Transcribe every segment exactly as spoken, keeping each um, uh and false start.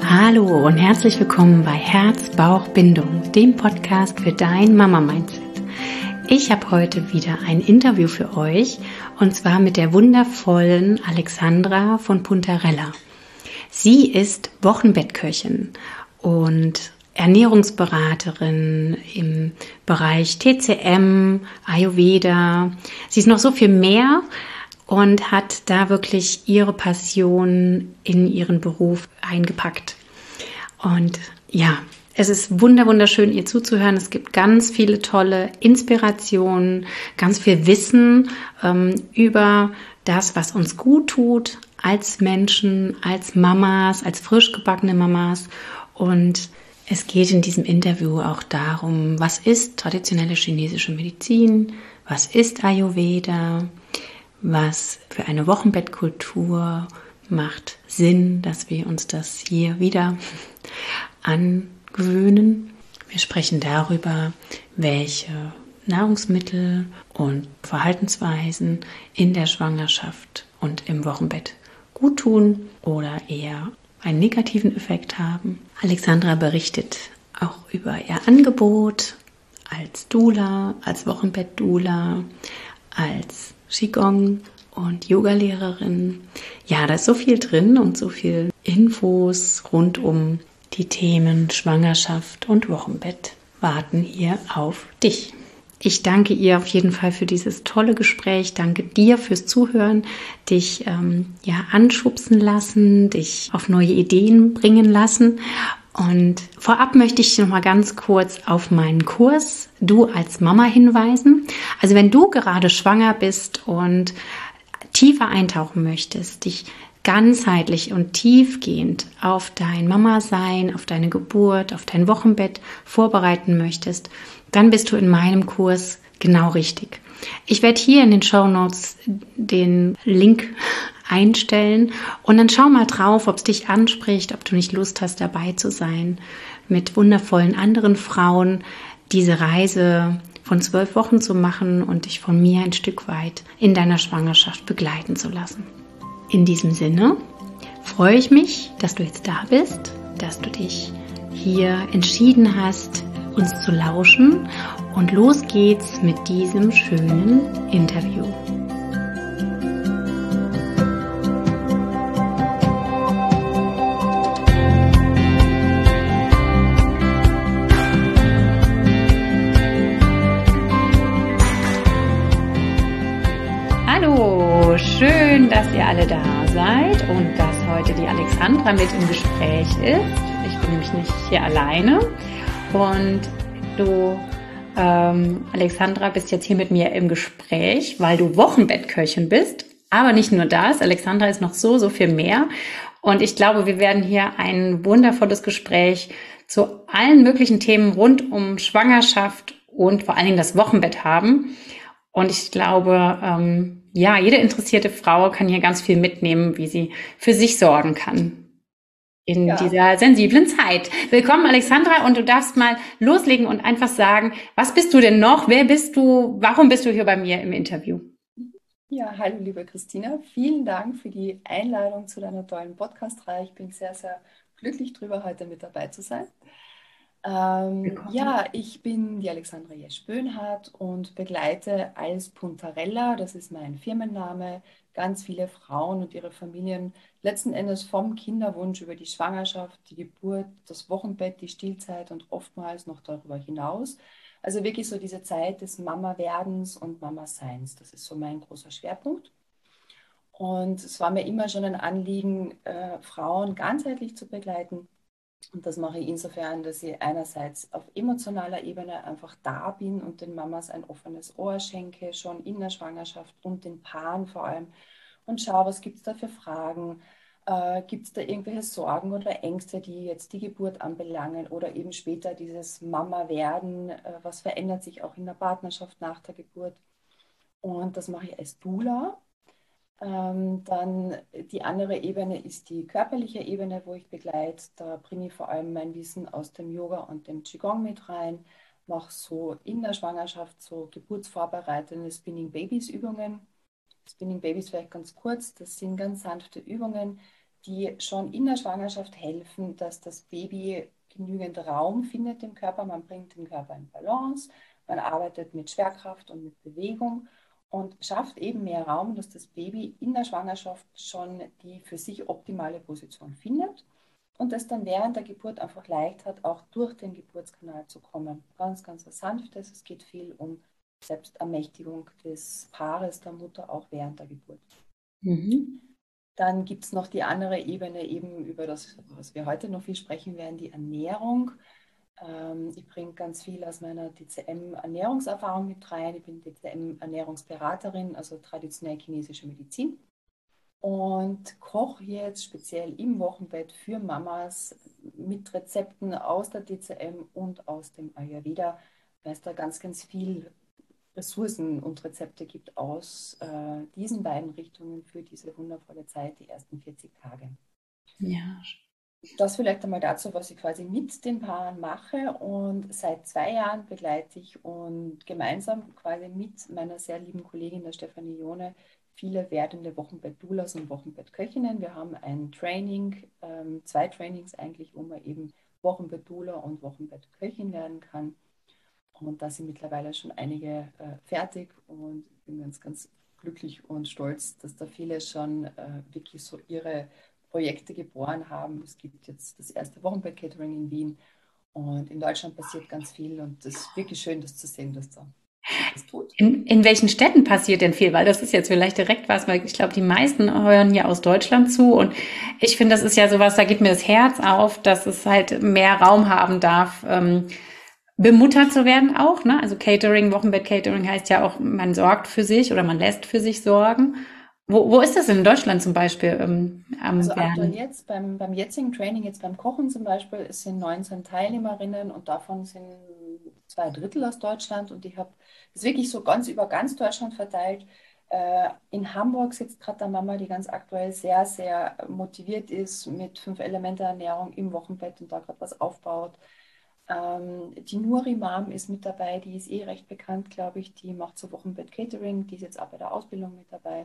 Hallo und herzlich willkommen bei Herz, Bauch, Bindung, dem Podcast für dein Mama-Mindset. Ich habe heute wieder ein Interview für euch und zwar mit der wundervollen Alexandra von Puntarella. Sie ist Wochenbettköchin und Ernährungsberaterin im Bereich T C M, Ayurveda. Sie ist noch so viel mehr und hat da wirklich ihre Passion in ihren Beruf eingepackt. Und ja, es ist wunder wunderschön, ihr zuzuhören. Es gibt ganz viele tolle Inspirationen, ganz viel Wissen ähm, über das, was uns gut tut als Menschen, als Mamas, als frisch gebackene Mamas. Und es geht in diesem Interview auch darum, was ist traditionelle chinesische Medizin, was ist Ayurveda, was für eine Wochenbettkultur macht Sinn, dass wir uns das hier wieder angewöhnen. Wir sprechen darüber, welche Nahrungsmittel und Verhaltensweisen in der Schwangerschaft und im Wochenbett gut tun oder eher einen negativen Effekt haben. Alexandra berichtet auch über ihr Angebot als Doula, als Wochenbett-Doula, als Qigong und Yogalehrerin. Ja, da ist so viel drin und so viel Infos rund um die Themen Schwangerschaft und Wochenbett warten hier auf dich. Ich danke ihr auf jeden Fall für dieses tolle Gespräch. Danke dir fürs Zuhören, dich ähm, ja anschubsen lassen, dich auf neue Ideen bringen lassen. Und vorab möchte ich noch mal ganz kurz auf meinen Kurs Du als Mama hinweisen. Also wenn du gerade schwanger bist und tiefer eintauchen möchtest, dich ganzheitlich und tiefgehend auf dein Mama-Sein, auf deine Geburt, auf dein Wochenbett vorbereiten möchtest, dann bist du in meinem Kurs genau richtig. Ich werde hier in den Shownotes den Link einstellen und dann schau mal drauf, ob es dich anspricht, ob du nicht Lust hast, dabei zu sein, mit wundervollen anderen Frauen diese Reise von zwölf Wochen zu machen und dich von mir ein Stück weit in deiner Schwangerschaft begleiten zu lassen. In diesem Sinne freue ich mich, dass du jetzt da bist, dass du dich hier entschieden hast, uns zu lauschen, und los geht's mit diesem schönen Interview. Hallo, schön, dass ihr alle da seid und dass heute die Alexandra mit im Gespräch ist. Ich bin nämlich nicht hier alleine. Und du, ähm, Alexandra, bist jetzt hier mit mir im Gespräch, weil du Wochenbettköchin bist. Aber nicht nur das, Alexandra ist noch so, so viel mehr. Und ich glaube, wir werden hier ein wundervolles Gespräch zu allen möglichen Themen rund um Schwangerschaft und vor allen Dingen das Wochenbett haben. Und ich glaube, ähm, ja, jede interessierte Frau kann hier ganz viel mitnehmen, wie sie für sich sorgen kann in ja. dieser sensiblen Zeit. Willkommen, Alexandra, und du darfst mal loslegen und einfach sagen, was bist du denn noch? Wer bist du? Warum bist du hier bei mir im Interview? Ja, hallo, liebe Christina. Vielen Dank für die Einladung zu deiner tollen Podcast-Reihe. Ich bin sehr, sehr glücklich darüber, heute mit dabei zu sein. Ähm, ja, ich bin die Alexandra Jesch-Böhnhardt und begleite als Puntarella, das ist mein Firmenname, ganz viele Frauen und ihre Familien letzten Endes vom Kinderwunsch über die Schwangerschaft, die Geburt, das Wochenbett, die Stillzeit und oftmals noch darüber hinaus. Also wirklich so diese Zeit des Mama-Werdens und Mama-Seins. Das ist so mein großer Schwerpunkt. Und es war mir immer schon ein Anliegen, äh, Frauen ganzheitlich zu begleiten. Und das mache ich insofern, dass ich einerseits auf emotionaler Ebene einfach da bin und den Mamas ein offenes Ohr schenke, schon in der Schwangerschaft und den Paaren vor allem. Und schaue, was gibt es da für Fragen? Äh, gibt es da irgendwelche Sorgen oder Ängste, die jetzt die Geburt anbelangen oder eben später dieses Mama-Werden? Äh, was verändert sich auch in der Partnerschaft nach der Geburt? Und das mache ich als Doula. Ähm, dann die andere Ebene ist die körperliche Ebene, wo ich begleite. Da bringe ich vor allem mein Wissen aus dem Yoga und dem Qigong mit rein. Mache so in der Schwangerschaft so geburtsvorbereitende Spinning Babies Übungen. Spinning Babies vielleicht ganz kurz. Das sind ganz sanfte Übungen, die schon in der Schwangerschaft helfen, dass das Baby genügend Raum findet im Körper. Man bringt den Körper in Balance, man arbeitet mit Schwerkraft und mit Bewegung und schafft eben mehr Raum, dass das Baby in der Schwangerschaft schon die für sich optimale Position findet und es dann während der Geburt einfach leicht hat, auch durch den Geburtskanal zu kommen. Ganz, ganz was Sanftes. Es geht viel um Selbstermächtigung des Paares, der Mutter, auch während der Geburt. Mhm. Dann gibt es noch die andere Ebene, eben über das, was wir heute noch viel sprechen werden, die Ernährung. Ähm, ich bringe ganz viel aus meiner D C M-Ernährungserfahrung mit rein. Ich bin D C M-Ernährungsberaterin, also traditionell chinesische Medizin. Und koche jetzt speziell im Wochenbett für Mamas mit Rezepten aus der D C M und aus dem Ayurveda, weil es da ganz, ganz viel Ressourcen und Rezepte gibt aus äh, diesen beiden Richtungen für diese wundervolle Zeit, die ersten vierzig Tage. Ja. Das vielleicht einmal dazu, was ich quasi mit den Paaren mache. Und seit zwei Jahren begleite ich und gemeinsam quasi mit meiner sehr lieben Kollegin, der Stefanie Jone, viele werdende Wochenbett-Doulas und Wochenbettköchinnen. Wir haben ein Training, ähm, zwei Trainings eigentlich, wo man eben Wochenbett-Doula und Wochenbettköchin werden kann. Und da sind mittlerweile schon einige äh, fertig und ich bin ganz, ganz glücklich und stolz, dass da viele schon äh, wirklich so ihre Projekte geboren haben. Es gibt jetzt das erste Wochenbett-Catering in Wien und in Deutschland passiert ganz viel und es ist wirklich schön, das zu sehen, dass da sich das tut. In, in welchen Städten passiert denn viel? Weil das ist jetzt vielleicht direkt was, weil ich glaube, die meisten hören ja aus Deutschland zu und ich finde, das ist ja sowas, da geht mir das Herz auf, dass es halt mehr Raum haben darf, ähm, bemuttert zu werden auch, ne? Also Catering, Wochenbett-Catering heißt ja auch, man sorgt für sich oder man lässt für sich sorgen. Wo, wo ist das in Deutschland zum Beispiel ähm, am Also aktuell werden? jetzt beim, beim jetzigen Training, jetzt beim Kochen zum Beispiel, es sind neunzehn Teilnehmerinnen und davon sind zwei Drittel aus Deutschland und ich habe das wirklich so ganz über ganz Deutschland verteilt. Äh, in Hamburg sitzt gerade eine Mama, die ganz aktuell sehr, sehr motiviert ist mit fünf Elemente Ernährung im Wochenbett und da gerade was aufbaut. Ähm, die Nuri Mom ist mit dabei, die ist eh recht bekannt, glaube ich. Die macht so Wochenbett Catering, die ist jetzt auch bei der Ausbildung mit dabei.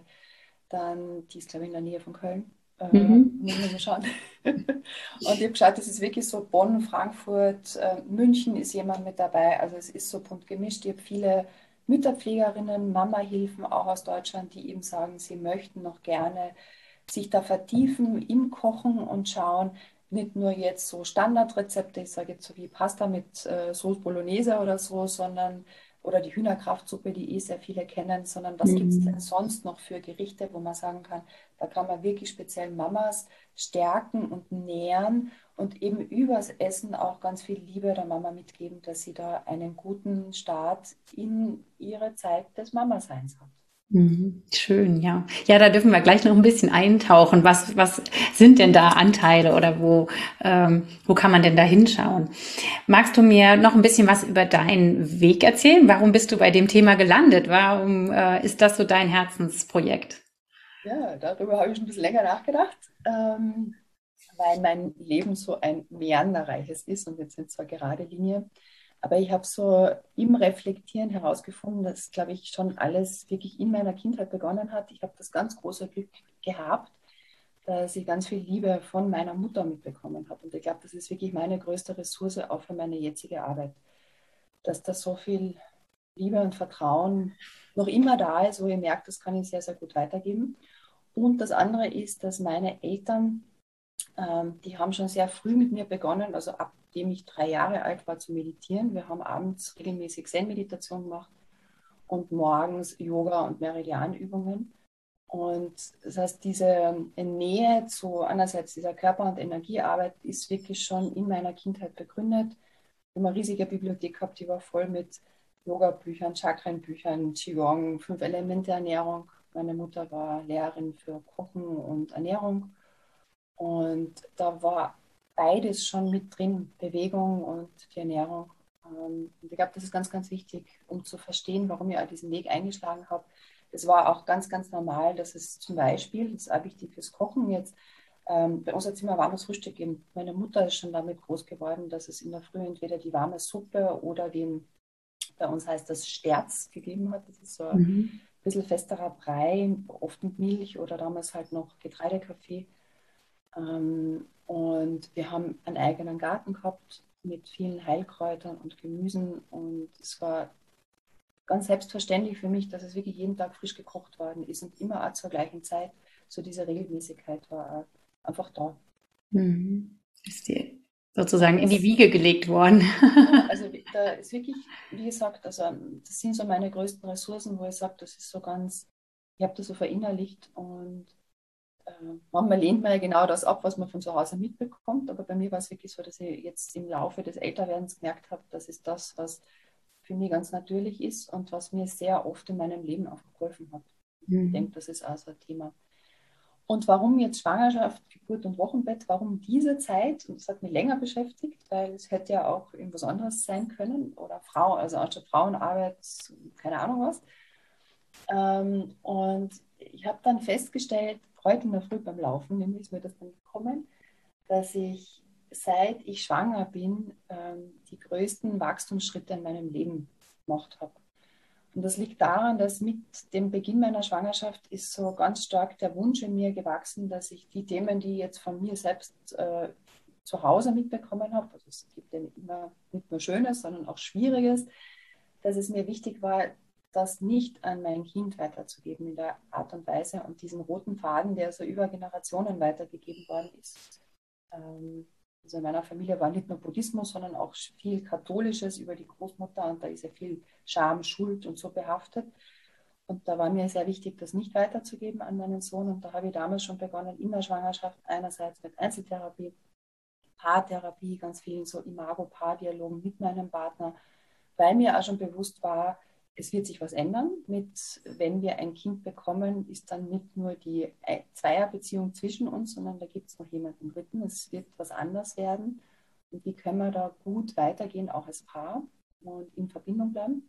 Dann, die ist, glaube ich, in der Nähe von Köln. Äh, Mhm. muss man mal schauen. Und ich habe geschaut, das ist wirklich so Bonn, Frankfurt, äh, München ist jemand mit dabei. Also es ist so bunt gemischt. Ich habe viele Mütterpflegerinnen, Mama-Hilfen auch aus Deutschland, die eben sagen, sie möchten noch gerne sich da vertiefen im Kochen und schauen, nicht nur jetzt so Standardrezepte, ich sage jetzt so wie Pasta mit äh, Sauce Bolognese oder so, sondern oder die Hühnerkraftsuppe, die eh sehr viele kennen, sondern was gibt es denn Mhm. sonst noch für Gerichte, wo man sagen kann, da kann man wirklich speziell Mamas stärken und nähren und eben übers Essen auch ganz viel Liebe der Mama mitgeben, dass sie da einen guten Start in ihre Zeit des Mamaseins hat. Mhm. Schön, ja. Ja, da dürfen wir gleich noch ein bisschen eintauchen. Was, was sind denn da Anteile oder wo, ähm, wo kann man denn da hinschauen? Magst du mir noch ein bisschen was über deinen Weg erzählen? Warum bist du bei dem Thema gelandet? Warum äh, ist das so dein Herzensprojekt? Ja, darüber habe ich schon ein bisschen länger nachgedacht, ähm, weil mein Leben so ein meanderreiches ist und jetzt sind zwar gerade Linie, aber ich habe so im Reflektieren herausgefunden, dass, glaube ich, schon alles wirklich in meiner Kindheit begonnen hat. Ich habe das ganz große Glück gehabt, dass ich ganz viel Liebe von meiner Mutter mitbekommen habe. Und ich glaube, das ist wirklich meine größte Ressource auch für meine jetzige Arbeit, dass da so viel Liebe und Vertrauen noch immer da ist, wo ich merke, das kann ich sehr, sehr gut weitergeben. Und das andere ist, dass meine Eltern, ähm, die haben schon sehr früh mit mir begonnen, also abdem ich drei Jahre alt war, zu meditieren. Wir haben abends regelmäßig Zen-Meditation gemacht und morgens Yoga und Meridianübungen. Und das heißt, diese Nähe zu einerseits dieser Körper- und Energiearbeit ist wirklich schon in meiner Kindheit begründet. Ich habe eine riesige Bibliothek gehabt, die war voll mit Yoga-Büchern, Chakrenbüchern, Qigong, Fünf-Elemente-Ernährung. Meine Mutter war Lehrerin für Kochen und Ernährung. Und da war beides schon mit drin, Bewegung und die Ernährung. Ähm, Und ich glaube, das ist ganz, ganz wichtig, um zu verstehen, warum ich auch diesen Weg eingeschlagen habe. Es war auch ganz, ganz normal, dass es zum Beispiel, das ist auch wichtig fürs Kochen jetzt, ähm, bei uns hat es immer warmes Frühstück gegeben. Meine Mutter ist schon damit groß geworden, dass es in der Früh entweder die warme Suppe oder den, bei uns heißt das Sterz gegeben hat. Das ist so ein Mhm. bisschen festerer Brei, oft mit Milch oder damals halt noch Getreidekaffee. Ähm, und wir haben einen eigenen Garten gehabt mit vielen Heilkräutern und Gemüsen. Und es war ganz selbstverständlich für mich, dass es wirklich jeden Tag frisch gekocht worden ist und immer auch zur gleichen Zeit. So diese Regelmäßigkeit war einfach da. Mhm. Ist dir sozusagen in die Das, Wiege gelegt worden. ja, also da ist wirklich, wie gesagt, also das sind so meine größten Ressourcen, wo ich sage, das ist so ganz, ich habe das so verinnerlicht und äh, manchmal lehnt man ja genau das ab, was man von zu Hause mitbekommt, aber bei mir war es wirklich so, dass ich jetzt im Laufe des Älterwerdens gemerkt habe, das ist das, was für mich ganz natürlich ist und was mir sehr oft in meinem Leben auch geholfen hat. Ich denke, Mhm. das ist auch so ein Thema. Und warum jetzt Schwangerschaft, Geburt und Wochenbett? Warum diese Zeit? Und das hat mich länger beschäftigt, weil es hätte ja auch irgendwas anderes sein können oder Frau, also anstatt Frauenarbeit, keine Ahnung was. Ähm, und ich habe dann festgestellt, heute in der Früh beim Laufen, nämlich ist mir das dann gekommen, dass ich seit ich schwanger bin, ähm, die größten Wachstumsschritte in meinem Leben gemacht habe. Und das liegt daran, dass mit dem Beginn meiner Schwangerschaft ist so ganz stark der Wunsch in mir gewachsen, dass ich die Themen, die ich jetzt von mir selbst äh, zu Hause mitbekommen habe, also es gibt ja nicht immer nicht nur Schönes, sondern auch Schwieriges, dass es mir wichtig war, das nicht an mein Kind weiterzugeben in der Art und Weise und diesen roten Faden, der so über Generationen weitergegeben worden ist. Ähm, also in meiner Familie war nicht nur Buddhismus, sondern auch viel Katholisches über die Großmutter und da ist ja viel Scham, Schuld und so behaftet. Und da war mir sehr wichtig, das nicht weiterzugeben an meinen Sohn. Und da habe ich damals schon begonnen, in der Schwangerschaft einerseits mit Einzeltherapie, Paartherapie, ganz vielen so Imago-Paardialogen mit meinem Partner, weil mir auch schon bewusst war, es wird sich was ändern. Mit, wenn wir ein Kind bekommen, ist dann nicht nur die Zweierbeziehung zwischen uns, sondern da gibt es noch jemanden Dritten. Es wird was anders werden. Und wie können wir da gut weitergehen, auch als Paar und in Verbindung bleiben?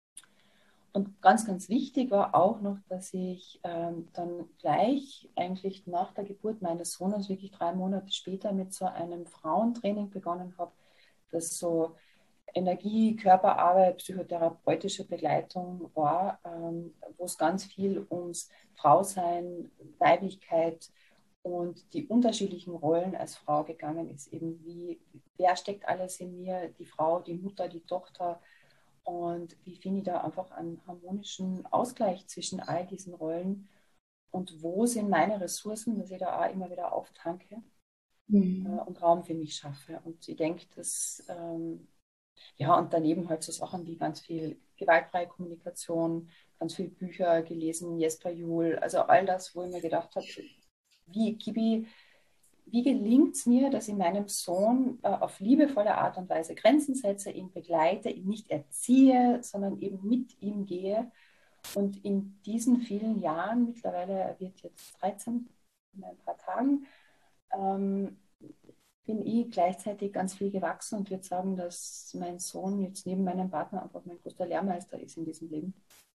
Und ganz, ganz wichtig war auch noch, dass ich ähm, dann gleich eigentlich nach der Geburt meines Sohnes, wirklich drei Monate später, mit so einem Frauentraining begonnen habe, das so Energie, Körperarbeit, psychotherapeutische Begleitung war, ähm, wo es ganz viel ums Frausein, Weiblichkeit und die unterschiedlichen Rollen als Frau gegangen ist. Eben wie, wer steckt alles in mir, die Frau, die Mutter, die Tochter und wie finde ich da einfach einen harmonischen Ausgleich zwischen all diesen Rollen und wo sind meine Ressourcen, dass ich da auch immer wieder auftanke äh, Mhm. und Raum für mich schaffe. Und ich denke, dass ähm, ja, und daneben halt so Sachen wie ganz viel gewaltfreie Kommunikation, ganz viele Bücher gelesen, Jesper Juhl, also all das, wo ich mir gedacht habe, wie, Kibi, wie gelingt es mir, dass ich meinem Sohn äh, auf liebevolle Art und Weise Grenzen setze, ihn begleite, ihn nicht erziehe, sondern eben mit ihm gehe. Und in diesen vielen Jahren, mittlerweile, er wird jetzt dreizehn in ein paar Tagen, ähm, bin ich gleichzeitig ganz viel gewachsen und würde sagen, dass mein Sohn jetzt neben meinem Partner einfach mein größter Lehrmeister ist in diesem Leben.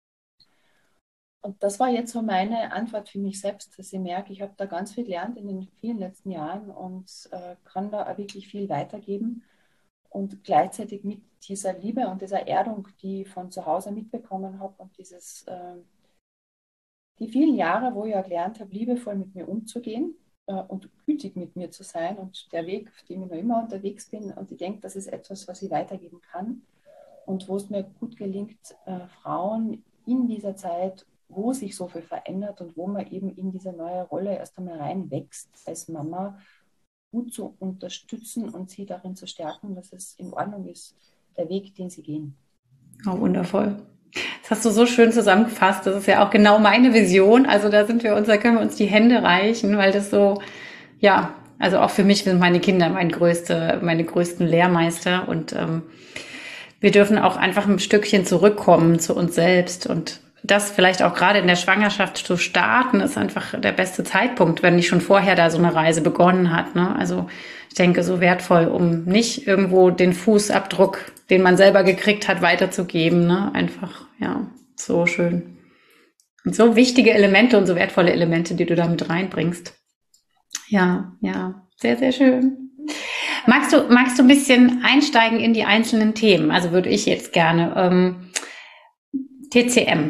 Und das war jetzt so meine Antwort für mich selbst, dass ich merke, ich habe da ganz viel gelernt in den vielen letzten Jahren und äh, kann da auch wirklich viel weitergeben. Und gleichzeitig mit dieser Liebe und dieser Erdung, die ich von zu Hause mitbekommen habe und dieses, äh, die vielen Jahre, wo ich ja gelernt habe, liebevoll mit mir umzugehen äh, und gütig mit mir zu sein und der Weg, auf dem ich noch immer unterwegs bin und ich denke, das ist etwas, was ich weitergeben kann und wo es mir gut gelingt, äh, Frauen in dieser Zeit, wo sich so viel verändert und wo man eben in diese neue Rolle erst einmal reinwächst als Mama, gut zu unterstützen und sie darin zu stärken, dass es in Ordnung ist, der Weg, den sie gehen. Oh, wundervoll. Das hast du so schön zusammengefasst. Das ist ja auch genau meine Vision. Also da sind wir uns, da können wir uns die Hände reichen, weil das so, ja, also auch für mich sind meine Kinder mein größte, meine größten Lehrmeister und ähm, wir dürfen auch einfach ein Stückchen zurückkommen zu uns selbst und das vielleicht auch gerade in der Schwangerschaft zu starten, ist einfach der beste Zeitpunkt, wenn nicht schon vorher da so eine Reise begonnen hat. Ne? Also ich denke, so wertvoll, um nicht irgendwo den Fußabdruck, den man selber gekriegt hat, weiterzugeben. Ne? Einfach, ja, so schön. Und so wichtige Elemente und so wertvolle Elemente, die du da mit reinbringst. Ja, ja, sehr, sehr schön. Magst du, magst du ein bisschen einsteigen in die einzelnen Themen? Also würde ich jetzt gerne. Ähm, T C M.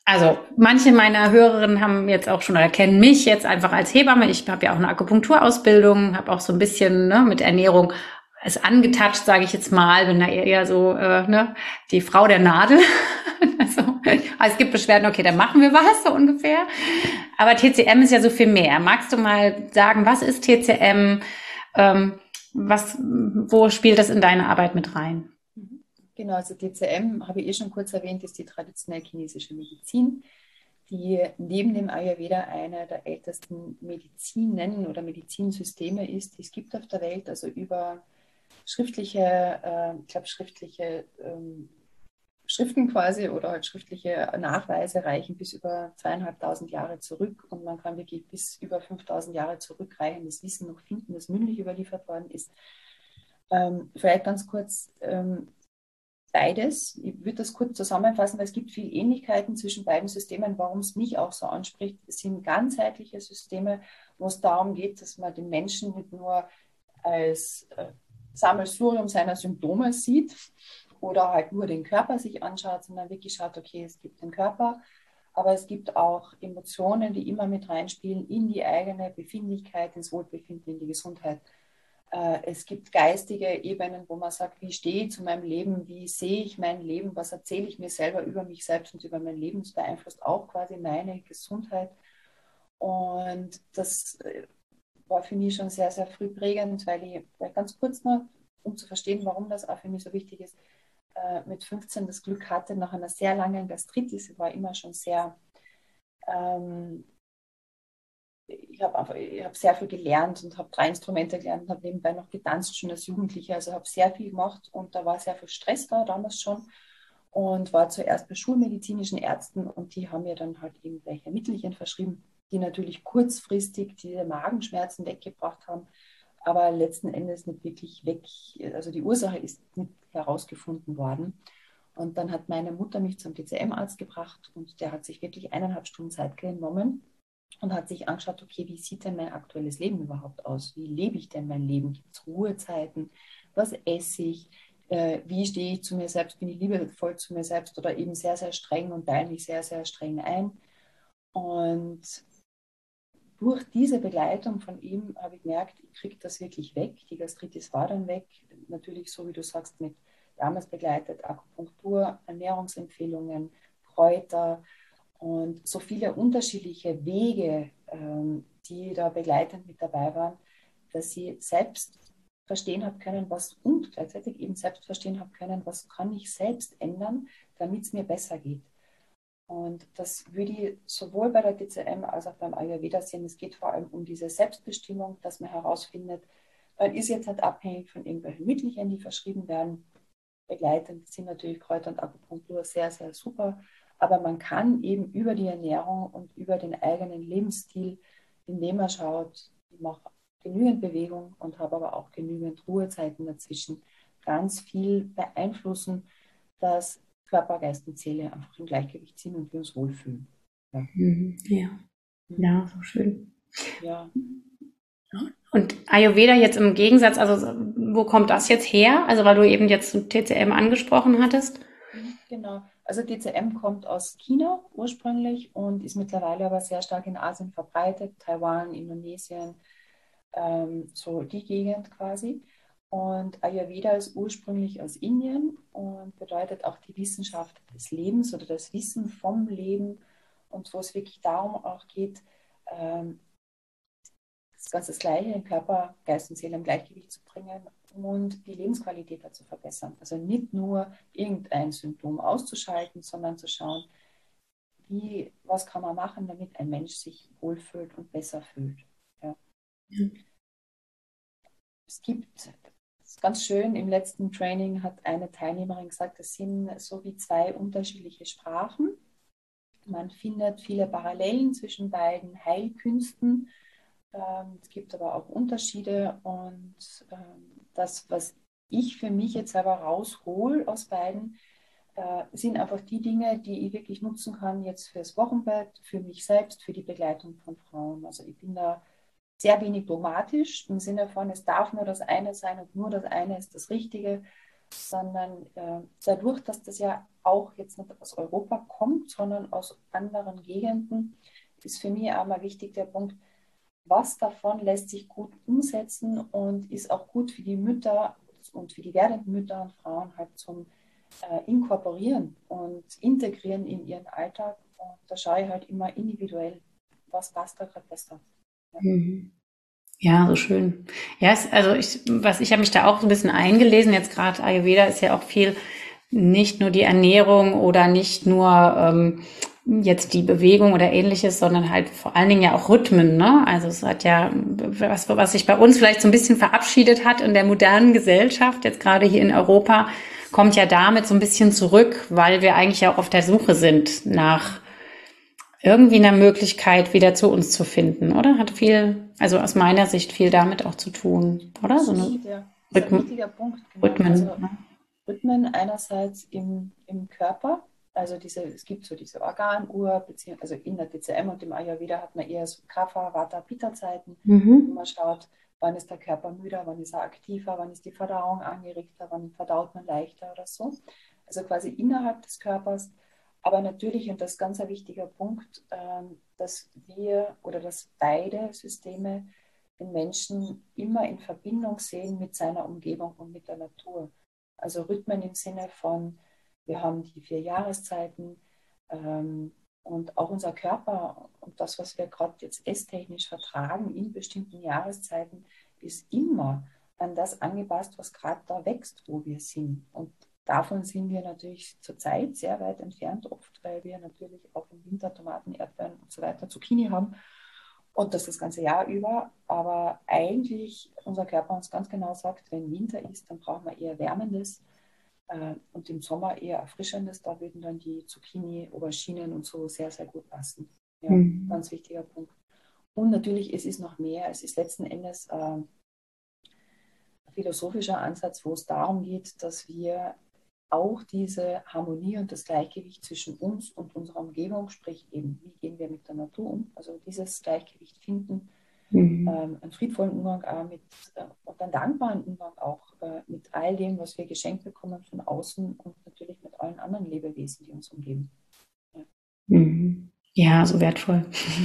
Also manche meiner Hörerinnen haben jetzt auch schon oder kennen mich jetzt einfach als Hebamme. Ich habe ja auch eine Akupunkturausbildung, habe auch so ein bisschen ne, mit Ernährung es angetatscht, sage ich jetzt mal. Bin da eher so äh, ne, die Frau der Nadel. Also, also es gibt Beschwerden, okay, dann machen wir was so ungefähr. Aber T C M ist ja so viel mehr. Magst du mal sagen, was ist T C M? Ähm, was, wo spielt das in deine Arbeit mit rein? Genau, also T C M, habe ich eh schon kurz erwähnt, ist die traditionell chinesische Medizin, die neben dem Ayurveda eine der ältesten Medizinen oder Medizinsysteme ist, die es gibt auf der Welt, also über schriftliche, äh, ich glaube, schriftliche ähm, Schriften quasi oder halt schriftliche Nachweise reichen bis über zweieinhalbtausend Jahre zurück und man kann wirklich bis über fünftausend Jahre zurückreichendes Wissen noch finden, das mündlich überliefert worden ist. Ähm, vielleicht ganz kurz, ähm, beides. Ich würde das kurz zusammenfassen, weil es gibt viele Ähnlichkeiten zwischen beiden Systemen. Warum es mich auch so anspricht, es sind ganzheitliche Systeme, wo es darum geht, dass man den Menschen nicht nur als äh, Sammelsurium seiner Symptome sieht oder halt nur den Körper sich anschaut, sondern wirklich schaut, okay, es gibt den Körper, aber es gibt auch Emotionen, die immer mit reinspielen in die eigene Befindlichkeit, ins Wohlbefinden, in die Gesundheit. Es gibt geistige Ebenen, wo man sagt, wie stehe ich zu meinem Leben, wie sehe ich mein Leben, was erzähle ich mir selber über mich selbst und über mein Leben. Das beeinflusst auch quasi meine Gesundheit. Und das war für mich schon sehr, sehr früh prägend, weil ich weil ganz kurz noch, um zu verstehen, warum das auch für mich so wichtig ist, mit fünfzehn das Glück hatte, nach einer sehr langen Gastritis, ich war immer schon sehr ähm, ich habe einfach, ich habe sehr viel gelernt und habe drei Instrumente gelernt und habe nebenbei noch getanzt schon als Jugendliche. Also habe sehr viel gemacht und da war sehr viel Stress da damals schon und war zuerst bei schulmedizinischen Ärzten und die haben mir dann halt irgendwelche Mittelchen verschrieben, die natürlich kurzfristig diese Magenschmerzen weggebracht haben, aber letzten Endes nicht wirklich weg. Also die Ursache ist nicht herausgefunden worden. Und dann hat meine Mutter mich zum T C M-Arzt gebracht und der hat sich wirklich eineinhalb Stunden Zeit genommen und hat sich angeschaut, okay, wie sieht denn mein aktuelles Leben überhaupt aus? Wie lebe ich denn mein Leben? Gibt es Ruhezeiten? Was esse ich? Äh, wie stehe ich zu mir selbst? Bin ich liebevoll zu mir selbst oder eben sehr, sehr streng und teile mich sehr, sehr streng ein? Und durch diese Begleitung von ihm habe ich gemerkt, ich kriege das wirklich weg. Die Gastritis war dann weg. Natürlich, so wie du sagst, mit damals begleitet Akupunktur, Ernährungsempfehlungen, Kräuter, und so viele unterschiedliche Wege, ähm, die da begleitend mit dabei waren, dass sie selbst verstehen habe können, was und gleichzeitig eben selbst verstehen habe können, was kann ich selbst ändern, damit es mir besser geht. Und das würde ich sowohl bei der T C M als auch beim Ayurveda sehen. Es geht vor allem um diese Selbstbestimmung, dass man herausfindet, man ist jetzt halt abhängig von irgendwelchen Mittelchen, die verschrieben werden. Begleitend sind natürlich Kräuter und Akupunktur sehr, sehr super. Aber man kann eben über die Ernährung und über den eigenen Lebensstil, indem man schaut, ich mache genügend Bewegung und habe aber auch genügend Ruhezeiten dazwischen, ganz viel beeinflussen, dass Körper, Geist und Seele einfach im Gleichgewicht sind und wir uns wohlfühlen. Ja, Mhm. Ja. Ja, so schön. ja. Und Ayurveda jetzt im Gegensatz, also wo kommt das jetzt her? Also weil du eben jetzt T C M angesprochen hattest. Genau. Also T C M kommt aus China ursprünglich und ist mittlerweile aber sehr stark in Asien verbreitet, Taiwan, Indonesien, ähm, so die Gegend quasi. Und Ayurveda ist ursprünglich aus Indien und bedeutet auch die Wissenschaft des Lebens oder das Wissen vom Leben und wo es wirklich darum auch geht, ähm, das Ganze das Gleiche, den Körper, Geist und Seele im Gleichgewicht zu bringen und die Lebensqualität dazu verbessern. Also nicht nur irgendein Symptom auszuschalten, sondern zu schauen, wie, was kann man machen, damit ein Mensch sich wohlfühlt und besser fühlt. Ja. Mhm. Es gibt, das ist ganz schön, im letzten Training hat eine Teilnehmerin gesagt, das sind so wie zwei unterschiedliche Sprachen. Man findet viele Parallelen zwischen beiden Heilkünsten. Ähm, es gibt aber auch Unterschiede und ähm, das, was ich für mich jetzt selber raushol aus beiden, äh, sind einfach die Dinge, die ich wirklich nutzen kann jetzt fürs Wochenbett, für mich selbst, für die Begleitung von Frauen. Also ich bin da sehr wenig dogmatisch im Sinne von, es darf nur das eine sein und nur das eine ist das Richtige, sondern äh, dadurch, dass das ja auch jetzt nicht aus Europa kommt, sondern aus anderen Gegenden, ist für mich auch mal wichtig der Punkt, was davon lässt sich gut umsetzen und ist auch gut für die Mütter und für die werdenden Mütter und Frauen halt zum äh, Inkorporieren und Integrieren in ihren Alltag. Und da schaue ich halt immer individuell, was passt da gerade besser. Ja. Mhm. Ja, so schön. Ja, es, also ich, was ich habe mich da auch so ein bisschen eingelesen. Jetzt gerade Ayurveda ist ja auch viel nicht nur die Ernährung oder nicht nur ähm, jetzt die Bewegung oder ähnliches, sondern halt vor allen Dingen ja auch Rhythmen, ne? Also es hat ja was, was sich bei uns vielleicht so ein bisschen verabschiedet hat in der modernen Gesellschaft, jetzt gerade hier in Europa, kommt ja damit so ein bisschen zurück, weil wir eigentlich ja auch auf der Suche sind nach irgendwie einer Möglichkeit, wieder zu uns zu finden, oder? Hat viel, also aus meiner Sicht viel damit auch zu tun, oder? So eine Stimmt, ja. Das ist ein Rhythmen, wichtiger Punkt, genau. Rhythmen. Also Ne? Rhythmen einerseits im, im Körper, also diese, es gibt so diese Organuhr, beziehungsweise also in der D C M und im Ayurveda hat man eher so Kapha, Vata, Pitta-Zeiten, wo Mhm. man schaut, wann ist der Körper müder, wann ist er aktiver, wann ist die Verdauung angeregter, wann verdaut man leichter oder so. Also quasi innerhalb des Körpers. Aber natürlich, und das ist ganz ein wichtiger Punkt, ähm, dass wir oder dass beide Systeme den Menschen immer in Verbindung sehen mit seiner Umgebung und mit der Natur. Also Rhythmen im Sinne von, wir haben die vier Jahreszeiten ähm, und auch unser Körper und das, was wir gerade jetzt esstechnisch vertragen in bestimmten Jahreszeiten, ist immer an das angepasst, was gerade da wächst, wo wir sind. Und davon sind wir natürlich zurzeit sehr weit entfernt, oft, weil wir natürlich auch im Winter Tomaten, Erdbeeren und so weiter, Zucchini haben und das das ganze Jahr über. Aber eigentlich unser Körper uns ganz genau sagt, wenn Winter ist, dann brauchen wir eher Wärmendes äh, und im Sommer eher Erfrischendes. Da würden dann die Zucchini, Auberginen und so sehr, sehr gut passen. Ja, Mhm. ganz wichtiger Punkt. Und natürlich, es ist noch mehr. Es ist letzten Endes äh, ein philosophischer Ansatz, wo es darum geht, dass wir auch diese Harmonie und das Gleichgewicht zwischen uns und unserer Umgebung, sprich eben, wie gehen wir mit der Natur um, also dieses Gleichgewicht finden, Mhm. ähm, einen friedvollen Umgang auch mit äh, und einen dankbaren Umgang auch äh, mit all dem, was wir geschenkt bekommen von außen und natürlich mit allen anderen Lebewesen, die uns umgeben. Ja. Mhm. Ja, so wertvoll.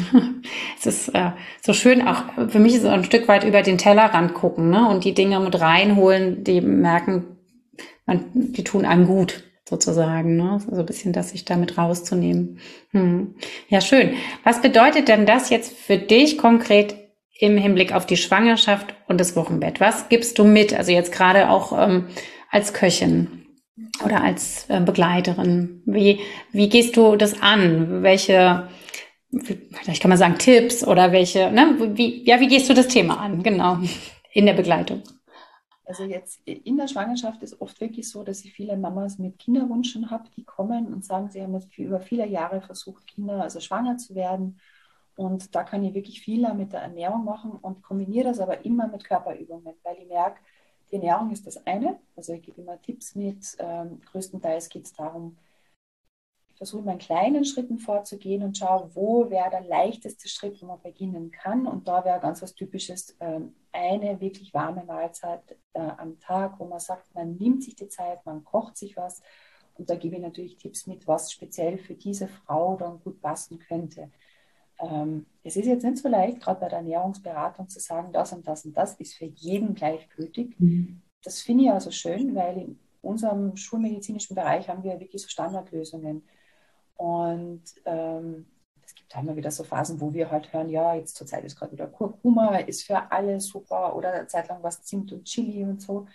Es ist äh, so schön, auch für mich ist es ein Stück weit über den Tellerrand gucken, ne? Und die Dinge mit reinholen, die merken, man, die tun einem gut, sozusagen, ne? So ein bisschen das sich damit rauszunehmen. Hm. Ja, schön. Was bedeutet denn das jetzt für dich konkret im Hinblick auf die Schwangerschaft und das Wochenbett? Was gibst du mit? Also jetzt gerade auch ähm, als Köchin oder als äh, Begleiterin. Wie, wie gehst du das an? Welche, vielleicht kann man sagen, Tipps oder welche, ne? Wie, ja, wie gehst du das Thema an? Genau. In der Begleitung. Also jetzt in der Schwangerschaft ist oft wirklich so, dass ich viele Mamas mit Kinderwunschen habe, die kommen und sagen, sie haben jetzt über viele Jahre versucht, Kinder, also schwanger zu werden. Und da kann ich wirklich viel mit der Ernährung machen und kombiniere das aber immer mit Körperübungen, weil ich merke, die Ernährung ist das eine. Also ich gebe immer Tipps mit. Ähm, größtenteils geht es darum, ich versuche immer in kleinen Schritten vorzugehen und schaue, wo wäre der leichteste Schritt, wo man beginnen kann. Und da wäre ganz was Typisches, ähm, eine wirklich warme Mahlzeit äh, am Tag, wo man sagt, man nimmt sich die Zeit, man kocht sich was. Und da gebe ich natürlich Tipps mit, was speziell für diese Frau dann gut passen könnte. Ähm, es ist jetzt nicht so leicht, gerade bei der Ernährungsberatung zu sagen, das und das und das ist für jeden gleichgültig. Mhm. Das finde ich also schön, weil in unserem schulmedizinischen Bereich haben wir wirklich so Standardlösungen. Und ähm, es gibt halt immer wieder so Phasen, wo wir halt hören, ja, jetzt zur Zeit ist gerade wieder Kurkuma, ist für alle super oder eine Zeit lang was Zimt und Chili und so.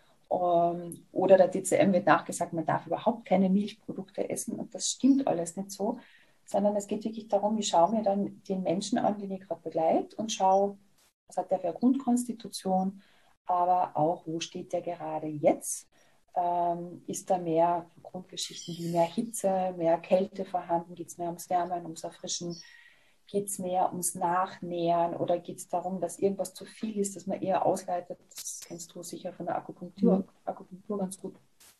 Um, oder der D C M wird nachgesagt, man darf überhaupt keine Milchprodukte essen und das stimmt alles nicht so, sondern es geht wirklich darum, ich schaue mir dann den Menschen an, den ich gerade begleite und schaue, was hat der für eine Grundkonstitution, aber auch, wo steht der gerade jetzt? Ähm, ist da mehr Grundgeschichten wie mehr Hitze, mehr Kälte vorhanden? Geht es mehr ums Wärmen, ums Erfrischen? Geht es mehr ums Nachnähern oder geht es darum, dass irgendwas zu viel ist, dass man eher ausleitet? Das kennst du sicher von der Akupunktur, Akupunktur ganz gut.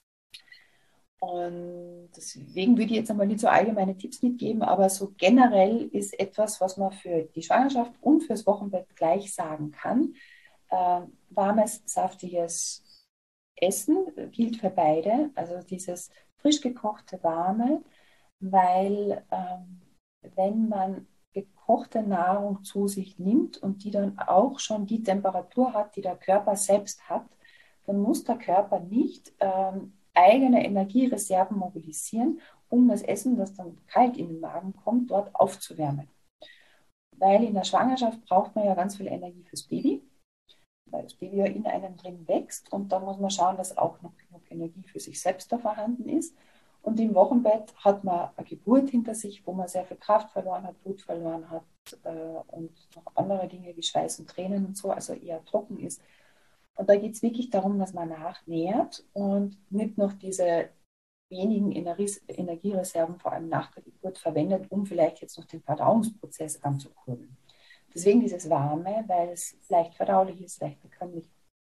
Und deswegen würde ich jetzt einmal nicht so allgemeine Tipps mitgeben, aber so generell ist etwas, was man für die Schwangerschaft und fürs Wochenbett gleich sagen kann. Äh, warmes, saftiges Essen gilt für beide, also dieses frisch gekochte Warme, weil ähm, wenn man gekochte Nahrung zu sich nimmt und die dann auch schon die Temperatur hat, die der Körper selbst hat, dann muss der Körper nicht ähm, eigene Energiereserven mobilisieren, um das Essen, das dann kalt in den Magen kommt, dort aufzuwärmen. Weil in der Schwangerschaft braucht man ja ganz viel Energie fürs Baby, weil das Baby ja in einem drin wächst und dann muss man schauen, dass auch noch genug Energie für sich selbst da vorhanden ist. Und im Wochenbett hat man eine Geburt hinter sich, wo man sehr viel Kraft verloren hat, Blut verloren hat äh, und noch andere Dinge wie Schweiß und Tränen und so, also eher trocken ist. Und da geht es wirklich darum, dass man nachnährt und nicht noch diese wenigen Energiereserven, vor allem nach der Geburt, verwendet, um vielleicht jetzt noch den Verdauungsprozess anzukurbeln. Deswegen dieses Warme, weil es leicht verdaulich ist, leicht bekömmlich.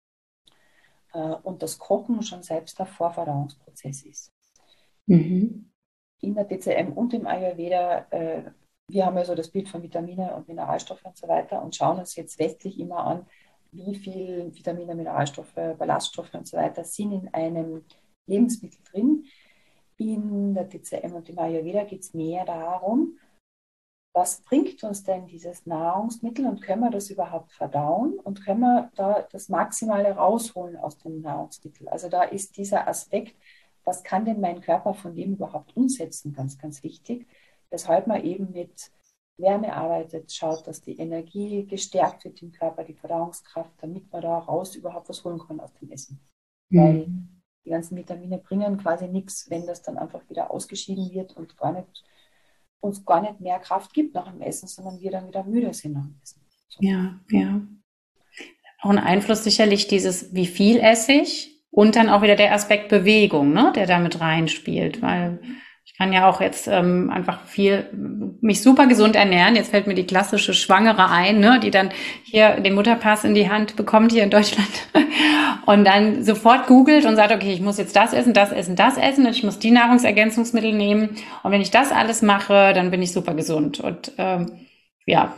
Und das Kochen schon selbst der Vorverdauungsprozess ist. Mhm. In der T C M und im Ayurveda, äh, wir haben ja so das Bild von Vitamine und Mineralstoffe und so weiter und schauen uns jetzt westlich immer an, wie viel Vitamine, Mineralstoffe, Ballaststoffe und so weiter sind in einem Lebensmittel drin. In der T C M und im Ayurveda geht es mehr darum, was bringt uns denn dieses Nahrungsmittel und können wir das überhaupt verdauen und können wir da das Maximale rausholen aus dem Nahrungsmittel. Also da ist dieser Aspekt, was kann denn mein Körper von dem überhaupt umsetzen, ganz, ganz wichtig. Weshalb man eben mit Wärme arbeitet, schaut, dass die Energie gestärkt wird im Körper, die Verdauungskraft, damit man da raus überhaupt was holen kann aus dem Essen. Mhm. Weil die ganzen Vitamine bringen quasi nichts, wenn das dann einfach wieder ausgeschieden wird und gar nicht, uns gar nicht mehr Kraft gibt nach dem Essen, sondern wir dann wieder müde sind nach dem Essen. So. Ja, ja. Auch ein Einfluss sicherlich dieses, wie viel esse ich und dann auch wieder der Aspekt Bewegung, ne, der damit reinspielt, weil ich kann ja auch jetzt ähm, einfach viel mich super gesund ernähren. Jetzt fällt mir die klassische Schwangere ein, ne, die dann hier den Mutterpass in die Hand bekommt hier in Deutschland und dann sofort googelt und sagt, okay, ich muss jetzt das essen, das essen, das essen und ich muss die Nahrungsergänzungsmittel nehmen. Und wenn ich das alles mache, dann bin ich super gesund. Und ähm, ja,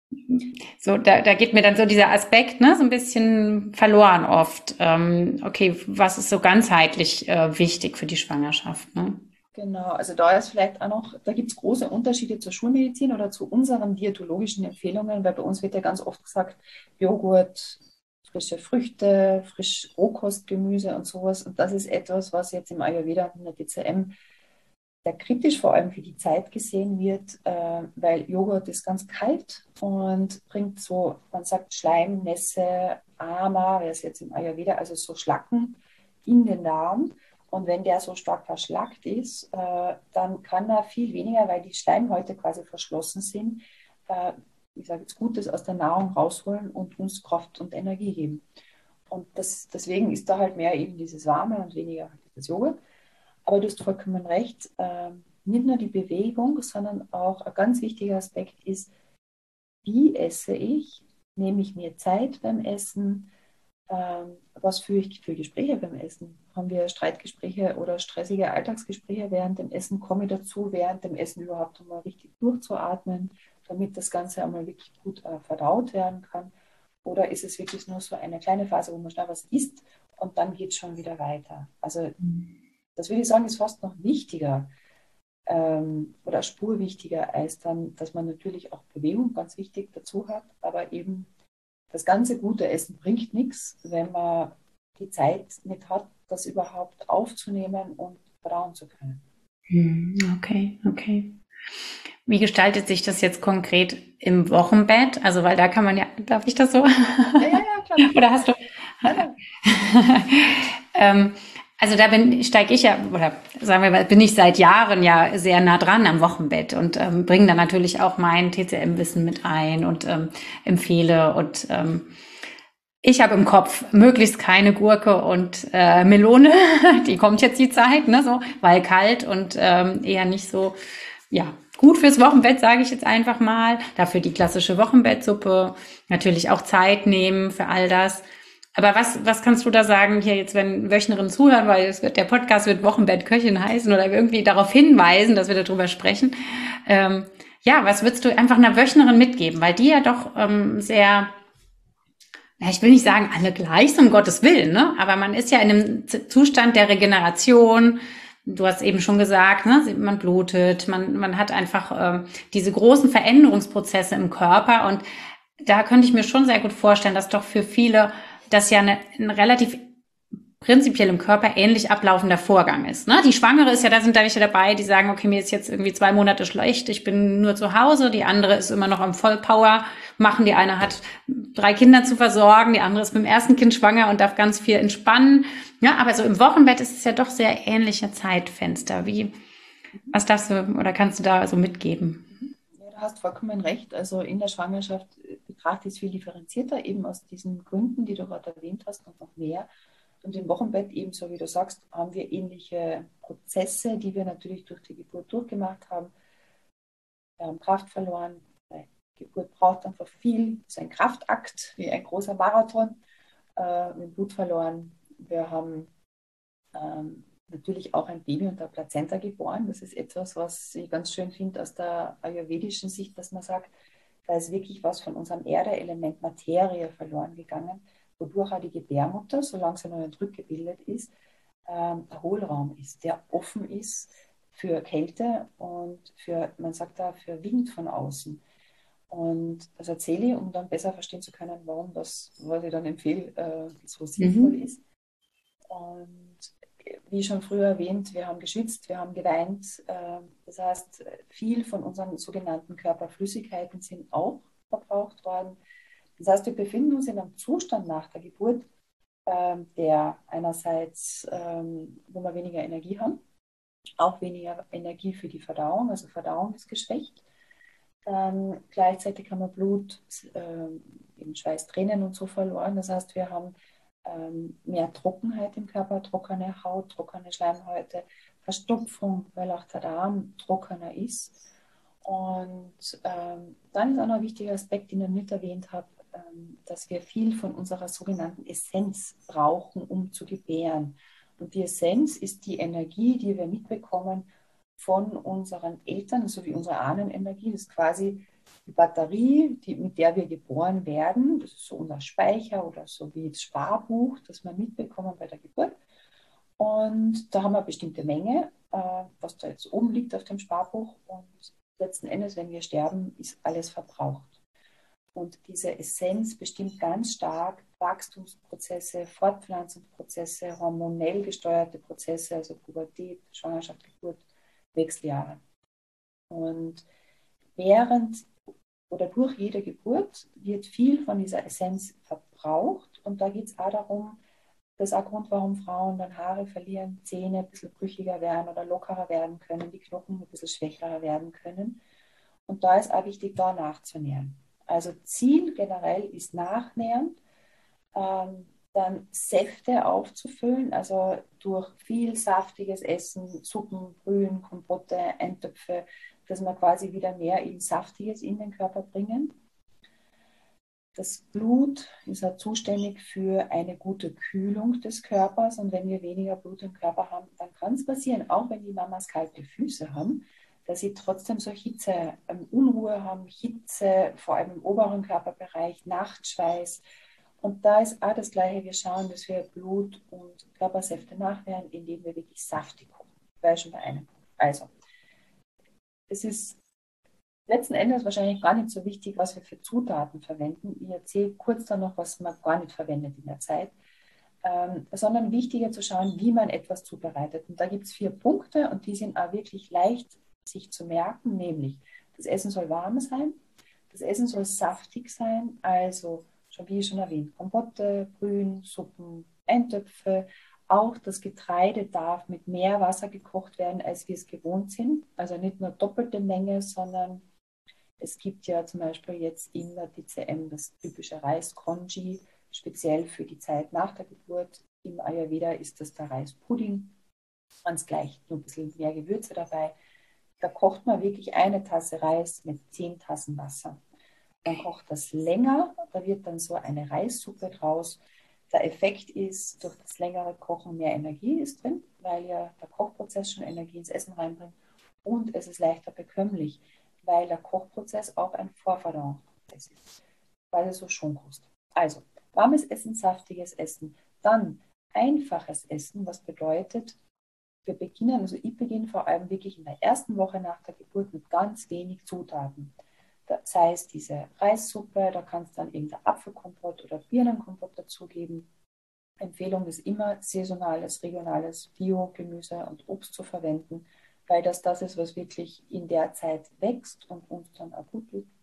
so da, da geht mir dann so dieser Aspekt, ne, so ein bisschen verloren oft. Ähm, okay, was ist so ganzheitlich äh, wichtig für die Schwangerschaft, ne? Genau, also da ist vielleicht auch noch, da gibt es große Unterschiede zur Schulmedizin oder zu unseren diätologischen Empfehlungen, weil bei uns wird ja ganz oft gesagt, Joghurt, frische Früchte, frisch Rohkostgemüse und sowas. Und das ist etwas, was jetzt im Ayurveda und in der T C M sehr kritisch vor allem für die Zeit gesehen wird, äh, weil Joghurt ist ganz kalt und bringt so, man sagt Schleim, Nässe, Ama, wäre es jetzt im Ayurveda, also so Schlacken in den Darm. Und wenn der so stark verschlackt ist, äh, dann kann er viel weniger, weil die Schleimhäute quasi verschlossen sind, äh, ich sage jetzt Gutes aus der Nahrung rausholen und uns Kraft und Energie geben. Und das, deswegen ist da halt mehr eben dieses Warme und weniger das Joghurt. Aber du hast vollkommen recht, äh, nicht nur die Bewegung, sondern auch ein ganz wichtiger Aspekt ist, wie esse ich? Nehme ich mir Zeit beim Essen? Ähm, was führe ich für Gespräche beim Essen? Haben wir Streitgespräche oder stressige Alltagsgespräche während dem Essen? Komme ich dazu, während dem Essen überhaupt einmal richtig durchzuatmen, damit das Ganze einmal wirklich gut äh, verdaut werden kann? Oder ist es wirklich nur so eine kleine Phase, wo man schnell was isst und dann geht es schon wieder weiter? Also das würde ich sagen, ist fast noch wichtiger ähm, oder eine Spur wichtiger, als dann, dass man natürlich auch Bewegung ganz wichtig dazu hat, aber eben das ganze gute Essen bringt nichts, wenn man die Zeit nicht hat, das überhaupt aufzunehmen und verdauen zu können. Okay, okay. Wie gestaltet sich das jetzt konkret im Wochenbett? Also, weil da kann man ja, darf ich das so? Ja, ja, ja, klar. Oder hast du? Nein, ähm, also da bin steige ich ja, oder sagen wir mal, bin ich seit Jahren ja sehr nah dran am Wochenbett und ähm, bringe da natürlich auch mein T C M-Wissen mit ein und ähm, empfehle und ähm, ich habe im Kopf möglichst keine Gurke und äh, Melone, die kommt jetzt die Zeit, ne, so, weil kalt und ähm, eher nicht so, ja, gut fürs Wochenbett, sage ich jetzt einfach mal. Dafür die klassische Wochenbettsuppe, natürlich auch Zeit nehmen für all das. Aber was, was kannst du da sagen, hier jetzt, wenn Wöchnerinnen zuhören, weil es wird, der Podcast wird Wochenbettköchin heißen oder irgendwie darauf hinweisen, dass wir darüber sprechen. Ähm, ja, was würdest du einfach einer Wöchnerin mitgeben? Weil die ja doch ähm, sehr, ja, ich will nicht sagen, alle gleich, so um Gottes Willen, ne? Aber man ist ja in einem Zustand der Regeneration. Du hast eben schon gesagt, ne? Man blutet, man, man hat einfach ähm, diese großen Veränderungsprozesse im Körper. Und da könnte ich mir schon sehr gut vorstellen, dass doch für viele das ja eine, ein relativ prinzipiell im Körper ähnlich ablaufender Vorgang ist. Ne? Die Schwangere ist ja, da sind da welche dabei, die sagen, okay, mir ist jetzt irgendwie zwei Monate schlecht, ich bin nur zu Hause. Die andere ist immer noch am Vollpower machen. Die eine hat drei Kinder zu versorgen, die andere ist mit dem ersten Kind schwanger und darf ganz viel entspannen. Ja, aber so im Wochenbett ist es ja doch sehr ähnliche Zeitfenster. Wie, was darfst du oder kannst du da so mitgeben? Ja, du hast vollkommen recht. Also in der Schwangerschaft betrachte ich es viel differenzierter, eben aus diesen Gründen, die du gerade erwähnt hast und noch mehr. Und im Wochenbett ebenso, wie du sagst, haben wir ähnliche Prozesse, die wir natürlich durch die Geburt durchgemacht haben. Wir haben Kraft verloren. Die Geburt braucht einfach viel. Es ist ein Kraftakt, wie ein großer Marathon. Äh, wir haben Blut verloren. Wir haben ähm, natürlich auch ein Baby unter Plazenta geboren. Das ist etwas, was ich ganz schön finde aus der ayurvedischen Sicht, dass man sagt, da ist wirklich was von unserem Erdeelement Materie verloren gegangen, wodurch auch die Gebärmutter, solange sie noch nicht rückgebildet ist, ähm, ein Hohlraum ist, der offen ist für Kälte und für, man sagt da, für Wind von außen. Und das erzähle ich, um dann besser verstehen zu können, warum das, was ich dann empfehle, äh, so sinnvoll Mhm. ist. Und wie schon früher erwähnt, wir haben geschwitzt, wir haben geweint. äh, Das heißt, viel von unseren sogenannten Körperflüssigkeiten sind auch verbraucht worden. Das heißt, wir befinden uns in einem Zustand nach der Geburt, ähm, der einerseits, ähm, wo wir weniger Energie haben, auch weniger Energie für die Verdauung, also Verdauung ist geschwächt. Dann gleichzeitig haben wir Blut, ähm, eben Schweiß, Tränen und so verloren. Das heißt, wir haben ähm, mehr Trockenheit im Körper, trockene Haut, trockene Schleimhäute, Verstopfung, weil auch der Darm trockener ist. Und ähm, dann ist auch noch ein wichtiger Aspekt, den ich noch nicht erwähnt habe, ähm, dass wir viel von unserer sogenannten Essenz brauchen, um zu gebären. Und die Essenz ist die Energie, die wir mitbekommen von unseren Eltern, so wie unsere Ahnenenergie. Das ist quasi die Batterie, die, mit der wir geboren werden. Das ist so unser Speicher oder so wie das Sparbuch, das wir mitbekommen bei der Geburt. Und da haben wir eine bestimmte Menge, äh, was da jetzt oben liegt auf dem Sparbuch. Und letzten Endes, wenn wir sterben, ist alles verbraucht. Und diese Essenz bestimmt ganz stark Wachstumsprozesse, Fortpflanzungsprozesse, hormonell gesteuerte Prozesse, also Pubertät, Schwangerschaft, Geburt, Wechseljahre. Und während oder durch jede Geburt wird viel von dieser Essenz verbraucht. Und da geht es auch darum, das ist auch Grund, warum Frauen dann Haare verlieren, Zähne ein bisschen brüchiger werden oder lockerer werden können, die Knochen ein bisschen schwächer werden können. Und da ist auch wichtig, da nachzunähren. Also Ziel generell ist Nachnähren, ähm, dann Säfte aufzufüllen, also durch viel saftiges Essen, Suppen, Brühen, Kompotte, Eintöpfe, dass wir quasi wieder mehr eben Saftiges in den Körper bringen. Das Blut ist ja zuständig für eine gute Kühlung des Körpers, und wenn wir weniger Blut im Körper haben, dann kann es passieren, auch wenn die Mamas kalte Füße haben, dass sie trotzdem so Hitze, ähm, Unruhe haben, Hitze, vor allem im oberen Körperbereich, Nachtschweiß. Und da ist auch das Gleiche. Wir schauen, dass wir Blut und Körpersäfte nachnähren, indem wir wirklich saftig kochen. Weil schon bei einem Punkt. Also, es ist letzten Endes wahrscheinlich gar nicht so wichtig, was wir für Zutaten verwenden. Ich erzähle kurz dann noch, was man gar nicht verwendet in der Zeit. Ähm, sondern wichtiger zu schauen, wie man etwas zubereitet. Und da gibt es vier Punkte, und die sind auch wirklich leicht sich zu merken, nämlich das Essen soll warm sein, das Essen soll saftig sein, also schon wie schon erwähnt, Kompotte, Brühen, Suppen, Eintöpfe. Auch das Getreide darf mit mehr Wasser gekocht werden, als wir es gewohnt sind. Also nicht nur doppelte Menge, sondern es gibt ja zum Beispiel jetzt in der D C M das typische Reis-Congee, speziell für die Zeit nach der Geburt. Im Ayurveda ist das der Reispudding. Ganz gleich, nur ein bisschen mehr Gewürze dabei. Da kocht man wirklich eine Tasse Reis mit zehn Tassen Wasser. Dann kocht das länger, da wird dann so eine Reissuppe draus. Der Effekt ist, durch das längere Kochen mehr Energie ist drin, weil ja der Kochprozess schon Energie ins Essen reinbringt. Und es ist leichter bekömmlich, weil der Kochprozess auch ein Vorverdauungsprozess ist, weil es so Schonkost. Also, warmes Essen, saftiges Essen. Dann einfaches Essen, was bedeutet, wir beginnen, also ich beginne vor allem wirklich in der ersten Woche nach der Geburt mit ganz wenig Zutaten. Das heißt, diese Reissuppe, da kannst du dann irgendein Apfelkompott oder Birnenkompott dazugeben. Empfehlung ist immer, saisonales, regionales Bio-Gemüse und Obst zu verwenden, weil das das ist, was wirklich in der Zeit wächst und uns dann auch gut tut.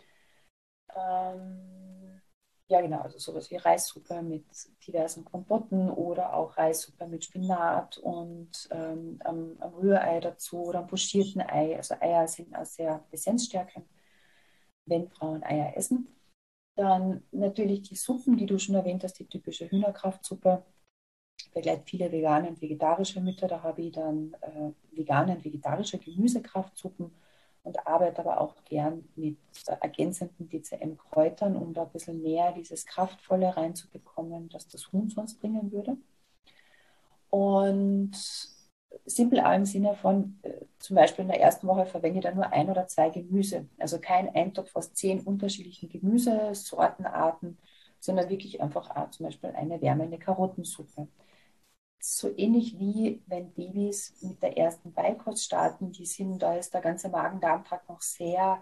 Ähm, ja, genau, also sowas wie Reissuppe mit diversen Kompotten oder auch Reissuppe mit Spinat und ähm, am, am Rührei dazu oder am pochierten Ei. Also Eier sind auch sehr essenzstärkend, wenn Frauen Eier essen. Dann natürlich die Suppen, die du schon erwähnt hast, die typische Hühnerkraftsuppe. Begleitet viele vegane und vegetarische Mütter. Da habe ich dann äh, vegane und vegetarische Gemüsekraftsuppen und arbeite aber auch gern mit äh, ergänzenden D C M-Kräutern, um da ein bisschen mehr dieses Kraftvolle reinzubekommen, das das Huhn sonst bringen würde. Und simpel auch im Sinne von, äh, zum Beispiel in der ersten Woche verwende ich dann nur ein oder zwei Gemüse. Also kein Eintopf aus zehn unterschiedlichen Gemüsesortenarten, sondern wirklich einfach auch zum Beispiel eine wärmende Karottensuppe. So ähnlich wie wenn Babys mit der ersten Beikost starten, die sind, da ist der ganze Magen-Darm-Trakt noch sehr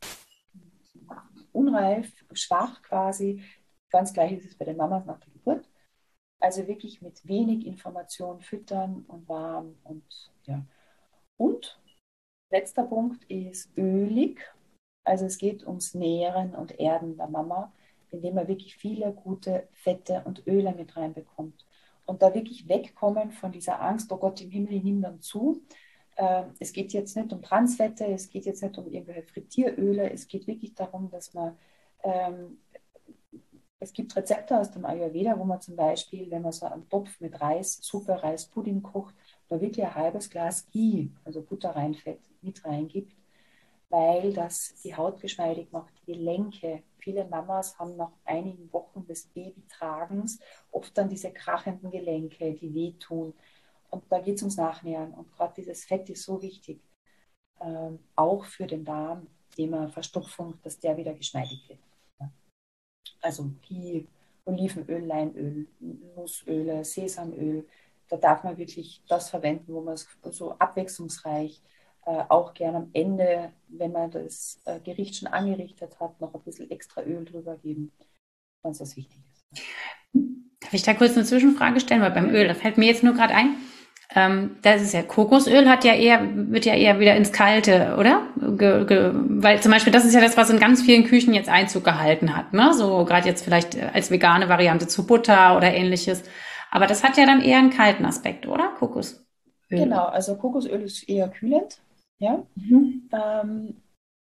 unreif, schwach quasi. Ganz gleich ist es bei den Mamas nach der Geburt. Also wirklich mit wenig Information füttern und warm und ja. Und letzter Punkt ist ölig. Also es geht ums Nähren und Erden der Mama, indem man wirklich viele gute Fette und Öle mit reinbekommt. Und da wirklich wegkommen von dieser Angst, oh Gott im Himmel, ich nehme dann zu. Äh, es geht jetzt nicht um Transfette, es geht jetzt nicht um irgendwelche Frittieröle, es geht wirklich darum, dass man, ähm, es gibt Rezepte aus dem Ayurveda, wo man zum Beispiel, wenn man so einen Topf mit Reis, Suppe, Reispudding kocht, da wirklich ein halbes Glas Ghee, also Butterreinfett, mit reingibt, weil das die Haut geschmeidig macht, die Gelenke. Viele Mamas haben nach einigen Wochen des Babytragens oft dann diese krachenden Gelenke, die wehtun. Und da geht es ums Nachnähren. Und gerade dieses Fett ist so wichtig, ähm, auch für den Darm, Thema Verstopfung, dass der wieder geschmeidig wird. Ja. Also Ghee, Olivenöl, Leinöl, Nussöle, Sesamöl, da darf man wirklich das verwenden, wo man es so abwechslungsreich äh, auch gerne am Ende, wenn man das äh, Gericht schon angerichtet hat, noch ein bisschen extra Öl drüber geben, wenn es das wichtig ist. Darf ich da kurz eine Zwischenfrage stellen? Weil beim Öl, da fällt mir jetzt nur gerade ein, ähm, das ist ja, Kokosöl hat ja eher, wird ja eher wieder ins Kalte, oder? Ge, ge, weil zum Beispiel, das ist ja das, was in ganz vielen Küchen jetzt Einzug gehalten hat, ne? So gerade jetzt vielleicht als vegane Variante zu Butter oder ähnliches. Aber das hat ja dann eher einen kalten Aspekt, oder? Kokosöl. Genau, also Kokosöl ist eher kühlend. Ja? Mhm. Ähm,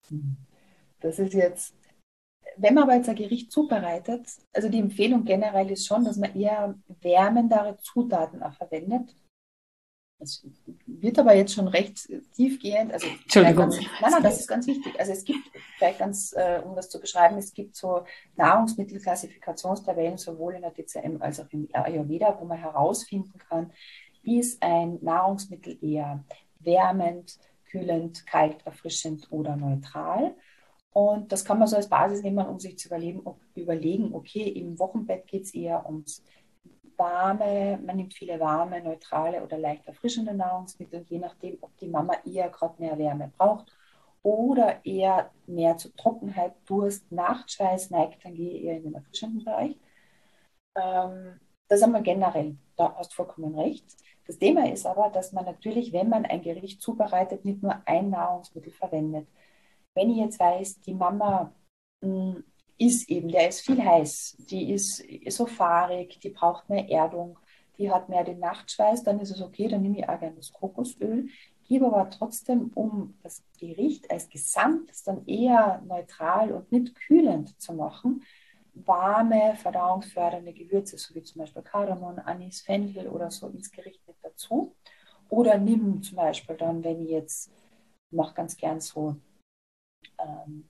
das ist jetzt, wenn man aber jetzt ein Gericht zubereitet, also die Empfehlung generell ist schon, dass man eher wärmendere Zutaten auch verwendet. Das wird aber jetzt schon recht tiefgehend. Also Entschuldigung. Ganz, nein, nein, das ist ganz wichtig. Also es gibt, vielleicht ganz, äh, um das zu beschreiben, es gibt so Nahrungsmittelklassifikationstabellen sowohl in der D C M als auch im Ayurveda, wo man herausfinden kann, ist ein Nahrungsmittel eher wärmend, kühlend, kalt, erfrischend oder neutral. Und das kann man so als Basis nehmen, um sich zu überlegen, ob, überlegen okay, im Wochenbett geht es eher ums warme, man nimmt viele warme, neutrale oder leicht erfrischende Nahrungsmittel, je nachdem, ob die Mama eher gerade mehr Wärme braucht oder eher mehr zu Trockenheit, Durst, Nachtschweiß neigt, dann gehe ich eher in den erfrischenden Bereich. Ähm, das haben wir generell, da hast du vollkommen recht. Das Thema ist aber, dass man natürlich, wenn man ein Gericht zubereitet, nicht nur ein Nahrungsmittel verwendet. Wenn ich jetzt weiß, die Mama mh, ist eben, der ist viel heiß, die ist so fahrig, die braucht mehr Erdung, die hat mehr den Nachtschweiß, dann ist es okay, dann nehme ich auch gerne das Kokosöl, gebe aber trotzdem, um das Gericht als Gesamtes dann eher neutral und nicht kühlend zu machen, warme, verdauungsfördernde Gewürze, so wie zum Beispiel Kardamom, Anis, Fenchel oder so ins Gericht mit dazu. Oder nimm zum Beispiel dann, wenn ich jetzt, ich mache ganz gern so, ähm,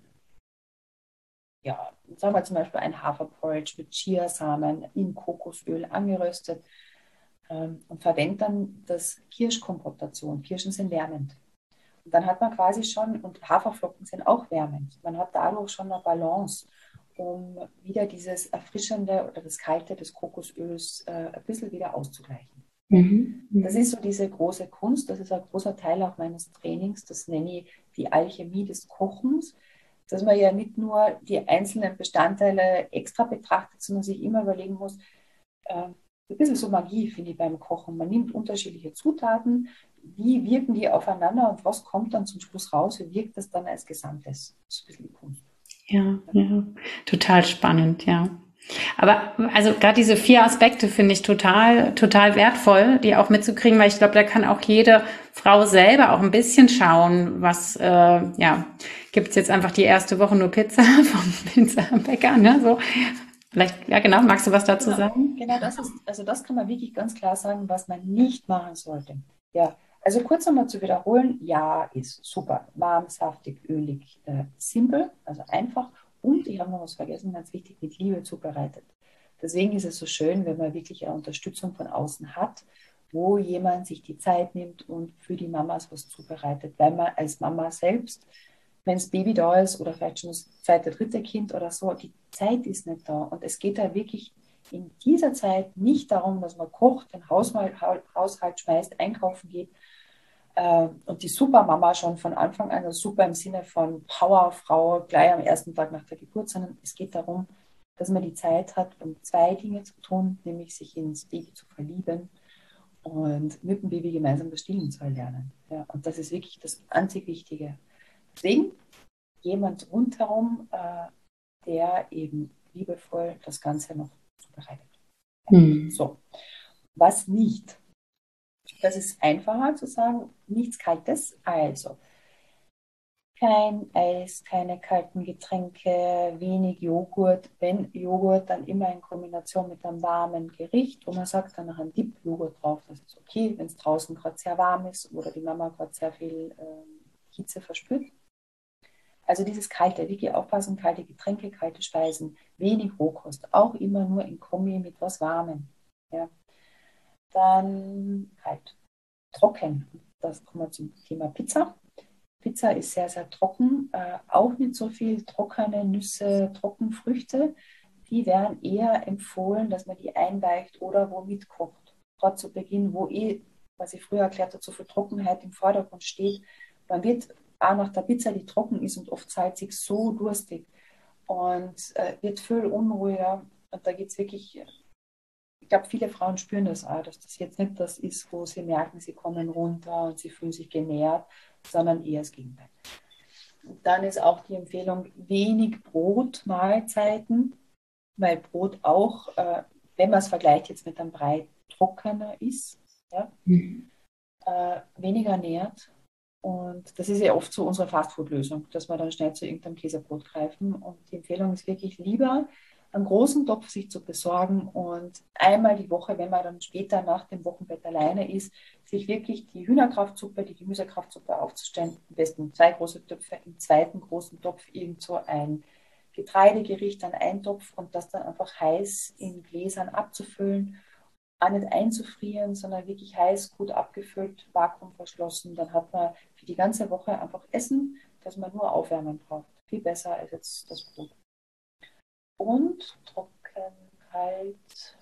ja, sagen wir zum Beispiel ein Haferporridge mit Chiasamen in Kokosöl angeröstet ähm, und verwende dann das Kirschkompott dazu. Und Kirschen sind wärmend. Und dann hat man quasi schon, und Haferflocken sind auch wärmend. Man hat dadurch schon eine Balance. um wieder dieses Erfrischende oder das Kalte des Kokosöls äh, ein bisschen wieder auszugleichen. Mhm. Das ist so diese große Kunst, das ist ein großer Teil auch meines Trainings, das nenne ich die Alchemie des Kochens, dass man ja nicht nur die einzelnen Bestandteile extra betrachtet, sondern sich immer überlegen muss, äh, ein bisschen so Magie finde ich beim Kochen. Man nimmt unterschiedliche Zutaten, wie wirken die aufeinander und was kommt dann zum Schluss raus, wie wirkt das dann als Gesamtes. Das ist ein bisschen die Kunst. Ja, ja, total spannend, ja. Aber also gerade diese vier Aspekte finde ich total, total wertvoll, die auch mitzukriegen, weil ich glaube, da kann auch jede Frau selber auch ein bisschen schauen, was, äh, ja, gibt's jetzt einfach die erste Woche nur Pizza vom Pizzabäcker, ne, so. Vielleicht, ja genau, magst du was dazu Genau, sagen? genau das ist, also das kann man wirklich ganz klar sagen, was man nicht machen sollte. Ja, also kurz nochmal zu wiederholen, ja, ist super. Warm, saftig, ölig, äh, simpel, also einfach. Und ich habe noch was vergessen, ganz wichtig, mit Liebe zubereitet. Deswegen ist es so schön, wenn man wirklich eine Unterstützung von außen hat, wo jemand sich die Zeit nimmt und für die Mamas was zubereitet, weil man als Mama selbst, wenn das Baby da ist oder vielleicht schon das zweite, dritte Kind oder so, die Zeit ist nicht da. Und es geht da wirklich in dieser Zeit nicht darum, dass man kocht, den Haushalt, Haushalt schmeißt, einkaufen geht äh, und die Supermama schon von Anfang an, also super im Sinne von Powerfrau gleich am ersten Tag nach der Geburt, sondern es geht darum, dass man die Zeit hat, um zwei Dinge zu tun, nämlich sich ins Baby zu verlieben und mit dem Baby gemeinsam das Stillen zu erlernen. Ja, und das ist wirklich das einzig Wichtige. Deswegen jemand rundherum, äh, der eben liebevoll das Ganze noch zubereitet. Hm. So, was nicht? Das ist einfacher zu sagen, nichts Kaltes. Also kein Eis, keine kalten Getränke, wenig Joghurt. Wenn Joghurt, dann immer in Kombination mit einem warmen Gericht. Und man sagt dann noch ein Dip-Joghurt drauf. Das ist okay, wenn es draußen gerade sehr warm ist oder die Mama gerade sehr viel ähm, Hitze verspürt. Also dieses kalte, wirklich aufpassen, kalte Getränke, kalte Speisen, wenig Rohkost, auch immer nur in Kombi mit was Warmem. Ja. Dann kalt, trocken. Das kommen wir zum Thema Pizza. Pizza ist sehr, sehr trocken, äh, auch nicht so viel trockene Nüsse, Trockenfrüchte. Die werden eher empfohlen, dass man die einweicht oder womit kocht. Gerade zu Beginn, wo eh, was ich früher erklärt habe, so viel Trockenheit im Vordergrund steht. Man wird auch nach der Pizza, die trocken ist und oft salzig, so durstig und äh, wird viel unruhiger. Und da geht es wirklich, ich glaube, viele Frauen spüren das auch, dass das jetzt nicht das ist, wo sie merken, sie kommen runter und sie fühlen sich genährt, sondern eher das Gegenteil. Und dann ist auch die Empfehlung, wenig Brotmahlzeiten, weil Brot auch, äh, wenn man es vergleicht jetzt mit einem Brei, trockener ist, ja, Mhm. äh, weniger nährt. Und das ist ja oft so unsere Fastfood-Lösung, dass wir dann schnell zu irgendeinem Käsebrot greifen. Und die Empfehlung ist wirklich lieber, einen großen Topf sich zu besorgen und einmal die Woche, wenn man dann später nach dem Wochenbett alleine ist, sich wirklich die Hühnerkraftsuppe, die Gemüsekraftsuppe aufzustellen. Am besten zwei große Töpfe, im zweiten großen Topf irgend so ein Getreidegericht, dann ein Topf und das dann einfach heiß in Gläsern abzufüllen, auch nicht einzufrieren, sondern wirklich heiß, gut abgefüllt, vakuumverschlossen. Dann hat man für die ganze Woche einfach Essen, das man nur aufwärmen braucht. Viel besser als jetzt das Brot. Und trocken, kalt,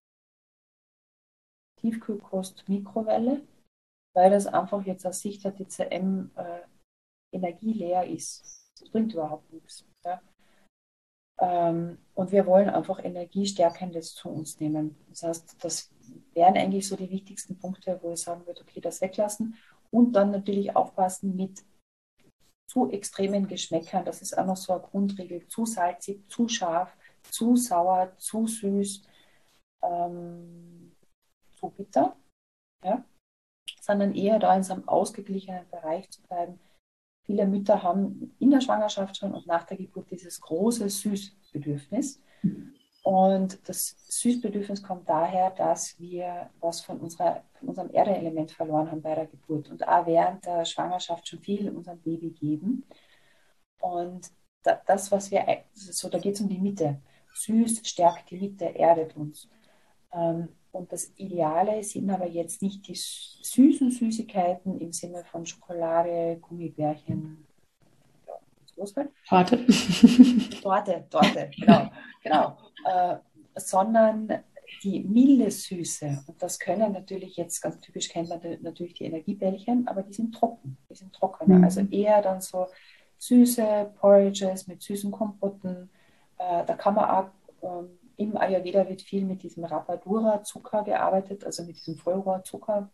Tiefkühlkost, Mikrowelle, weil das einfach jetzt aus Sicht der T C M äh, energieleer ist. Das bringt überhaupt nichts. Ja? Ähm, und wir wollen einfach Energiestärkendes zu uns nehmen. Das heißt, das wären eigentlich so die wichtigsten Punkte, wo ich sagen würde, okay, das weglassen. Und dann natürlich aufpassen mit zu extremen Geschmäckern. Das ist auch noch so eine Grundregel. Zu salzig, zu scharf, zu sauer, zu süß, ähm, zu bitter. Ja? Sondern eher da in so einem ausgeglichenen Bereich zu bleiben. Viele Mütter haben in der Schwangerschaft schon und nach der Geburt dieses große Süßbedürfnis. Und das Süßbedürfnis kommt daher, dass wir was von, unserer, von unserem Erdeelement verloren haben bei der Geburt und auch während der Schwangerschaft schon viel unserem Baby geben. Und das, was wir, so da geht es um die Mitte. Süß stärkt die Mitte, erdet uns. Und das Ideale sind aber jetzt nicht die süßen Süßigkeiten im Sinne von Schokolade, Gummibärchen, Großteil. Torte. Torte, Torte, genau, genau. Äh, sondern die milde Süße. Und das können natürlich jetzt, ganz typisch kennt man natürlich die Energiebällchen, aber die sind trocken, die sind trockener. Mhm. Also eher dann so süße Porridges mit süßen Kompotten. Äh, da kann man auch, ähm, im Ayurveda wird viel mit diesem Rapadura-Zucker gearbeitet, also mit diesem Vollrohrzucker.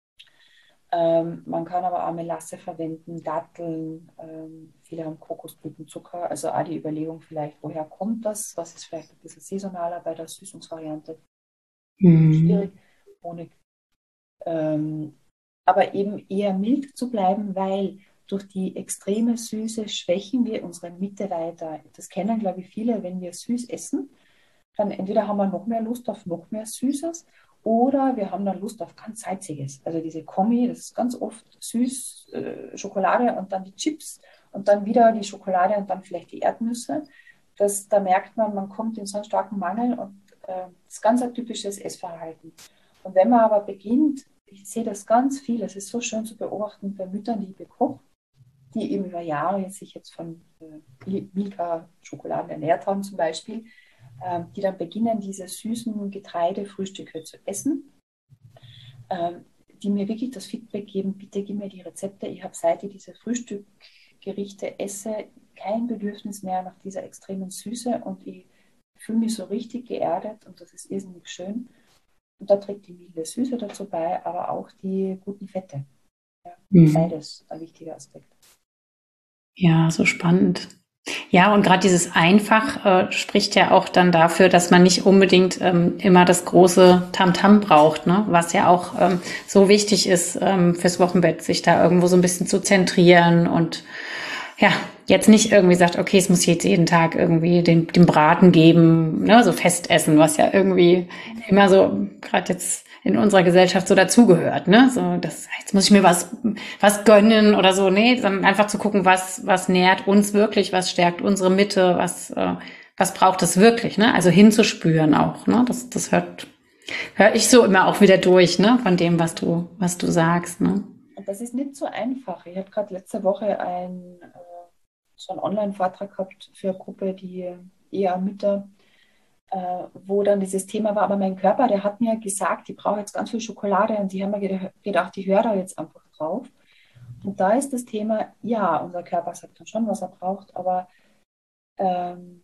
Ähm, man kann aber auch Melasse verwenden, Datteln, ähm, viele haben Kokosblütenzucker, also auch die Überlegung vielleicht, woher kommt das, was ist vielleicht ein bisschen saisonaler bei der Süßungsvariante. Mhm. Schwierig, Honig. Ähm, aber eben eher mild zu bleiben, weil durch die extreme Süße schwächen wir unsere Mitte weiter. Das kennen, glaube ich, viele, wenn wir süß essen, dann entweder haben wir noch mehr Lust auf noch mehr Süßes oder wir haben dann Lust auf ganz Salziges. Also diese Kombi, das ist ganz oft süß, äh, Schokolade und dann die Chips und dann wieder die Schokolade und dann vielleicht die Erdnüsse. Das, da merkt man, man kommt in so einen starken Mangel und äh, das ist ganz ein typisches Essverhalten. Und wenn man aber beginnt, ich sehe das ganz viel, es ist so schön zu beobachten bei Müttern, die ich bekoche, die eben über Jahre jetzt sich jetzt von äh, Milka-Schokoladen ernährt haben zum Beispiel, äh, die dann beginnen, diese süßen Getreidefrühstücke zu essen, äh, die mir wirklich das Feedback geben, bitte gib mir die Rezepte, ich habe seit ich diese Frühstückgerichte esse, kein Bedürfnis mehr nach dieser extremen Süße und ich fühle mich so richtig geerdet und das ist irrsinnig schön. Und da trägt die milde Süße dazu bei, aber auch die guten Fette. Ja, mhm. Beides ein wichtiger Aspekt. Ja, so spannend. Ja, und gerade dieses Einfach äh, spricht ja auch dann dafür, dass man nicht unbedingt ähm, immer das große Tamtam braucht, ne? Was ja auch ähm, so wichtig ist ähm, fürs Wochenbett, sich da irgendwo so ein bisschen zu zentrieren und ja, jetzt nicht irgendwie sagt, okay, es muss jetzt jeden Tag irgendwie den, den Braten geben, ne, so Festessen, was ja irgendwie immer so, gerade jetzt in unserer Gesellschaft so dazugehört, ne, so, das, jetzt muss ich mir was, was gönnen oder so, nee, sondern einfach zu gucken, was, was nährt uns wirklich, was stärkt unsere Mitte, was, äh, was braucht es wirklich, ne, also hinzuspüren auch, ne, das, das hört, höre ich so immer auch wieder durch, ne, von dem, was du, was du sagst, ne. Und das ist nicht so einfach. Ich habe gerade letzte Woche ein, äh, so einen Online-Vortrag gehabt für eine Gruppe, die eher Mütter, äh, wo dann dieses Thema war, aber mein Körper, der hat mir gesagt, ich brauche jetzt ganz viel Schokolade und die haben mir gedacht, ich höre da jetzt einfach drauf. Und da ist das Thema, ja, unser Körper sagt dann schon, was er braucht, aber ähm,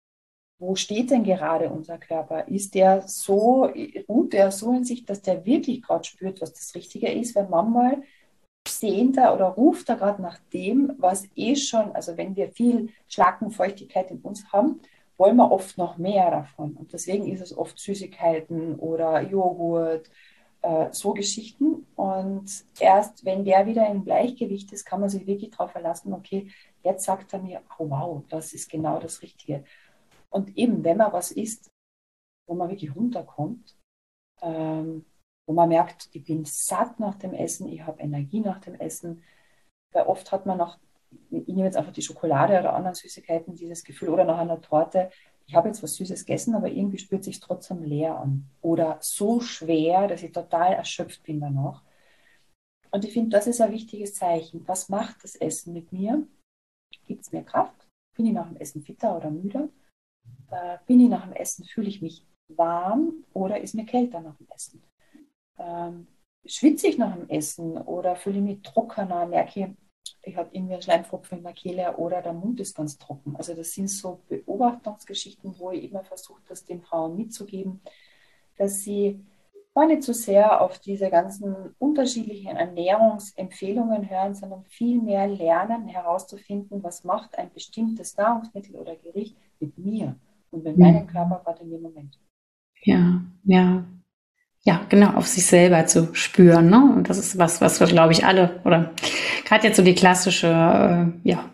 wo steht denn gerade unser Körper? Ist der so, ruht der so in sich, dass der wirklich gerade spürt, was das Richtige ist? Wenn manchmal sehnt er oder ruft er gerade nach dem, was eh schon, also wenn wir viel Schlackenfeuchtigkeit in uns haben, wollen wir oft noch mehr davon. Und deswegen ist es oft Süßigkeiten oder Joghurt, äh, so Geschichten. Und erst wenn der wieder im Gleichgewicht ist, kann man sich wirklich darauf verlassen, okay, jetzt sagt er mir, oh wow, das ist genau das Richtige. Und eben, wenn man was isst, wo man wirklich runterkommt, ähm, wo man merkt, ich bin satt nach dem Essen, ich habe Energie nach dem Essen. Weil oft hat man nach, ich nehme jetzt einfach die Schokolade oder anderen Süßigkeiten, dieses Gefühl, oder nach einer Torte, ich habe jetzt was Süßes gegessen, aber irgendwie spürt es sich trotzdem leer an. Oder so schwer, dass ich total erschöpft bin danach. Und ich finde, das ist ein wichtiges Zeichen. Was macht das Essen mit mir? Gibt es mir Kraft? Bin ich nach dem Essen fitter oder müder? Äh, bin ich nach dem Essen, fühle ich mich warm oder ist mir kälter nach dem Essen? Ähm, schwitze ich nach dem Essen oder fühle ich mich trockener, merke ich, ich habe irgendwie einen Schleimfropfen in der Kehle oder der Mund ist ganz trocken. Also das sind so Beobachtungsgeschichten, wo ich immer versuche, das den Frauen mitzugeben, dass sie gar nicht so sehr auf diese ganzen unterschiedlichen Ernährungsempfehlungen hören, sondern viel mehr lernen, herauszufinden, was macht ein bestimmtes Nahrungsmittel oder Gericht mit mir und mit meinem Körper gerade in dem Moment. Ja, ja. Ja, genau, auf sich selber zu spüren, ne? Und das ist was, was wir, glaube ich, alle, oder gerade jetzt so die klassische, äh, ja,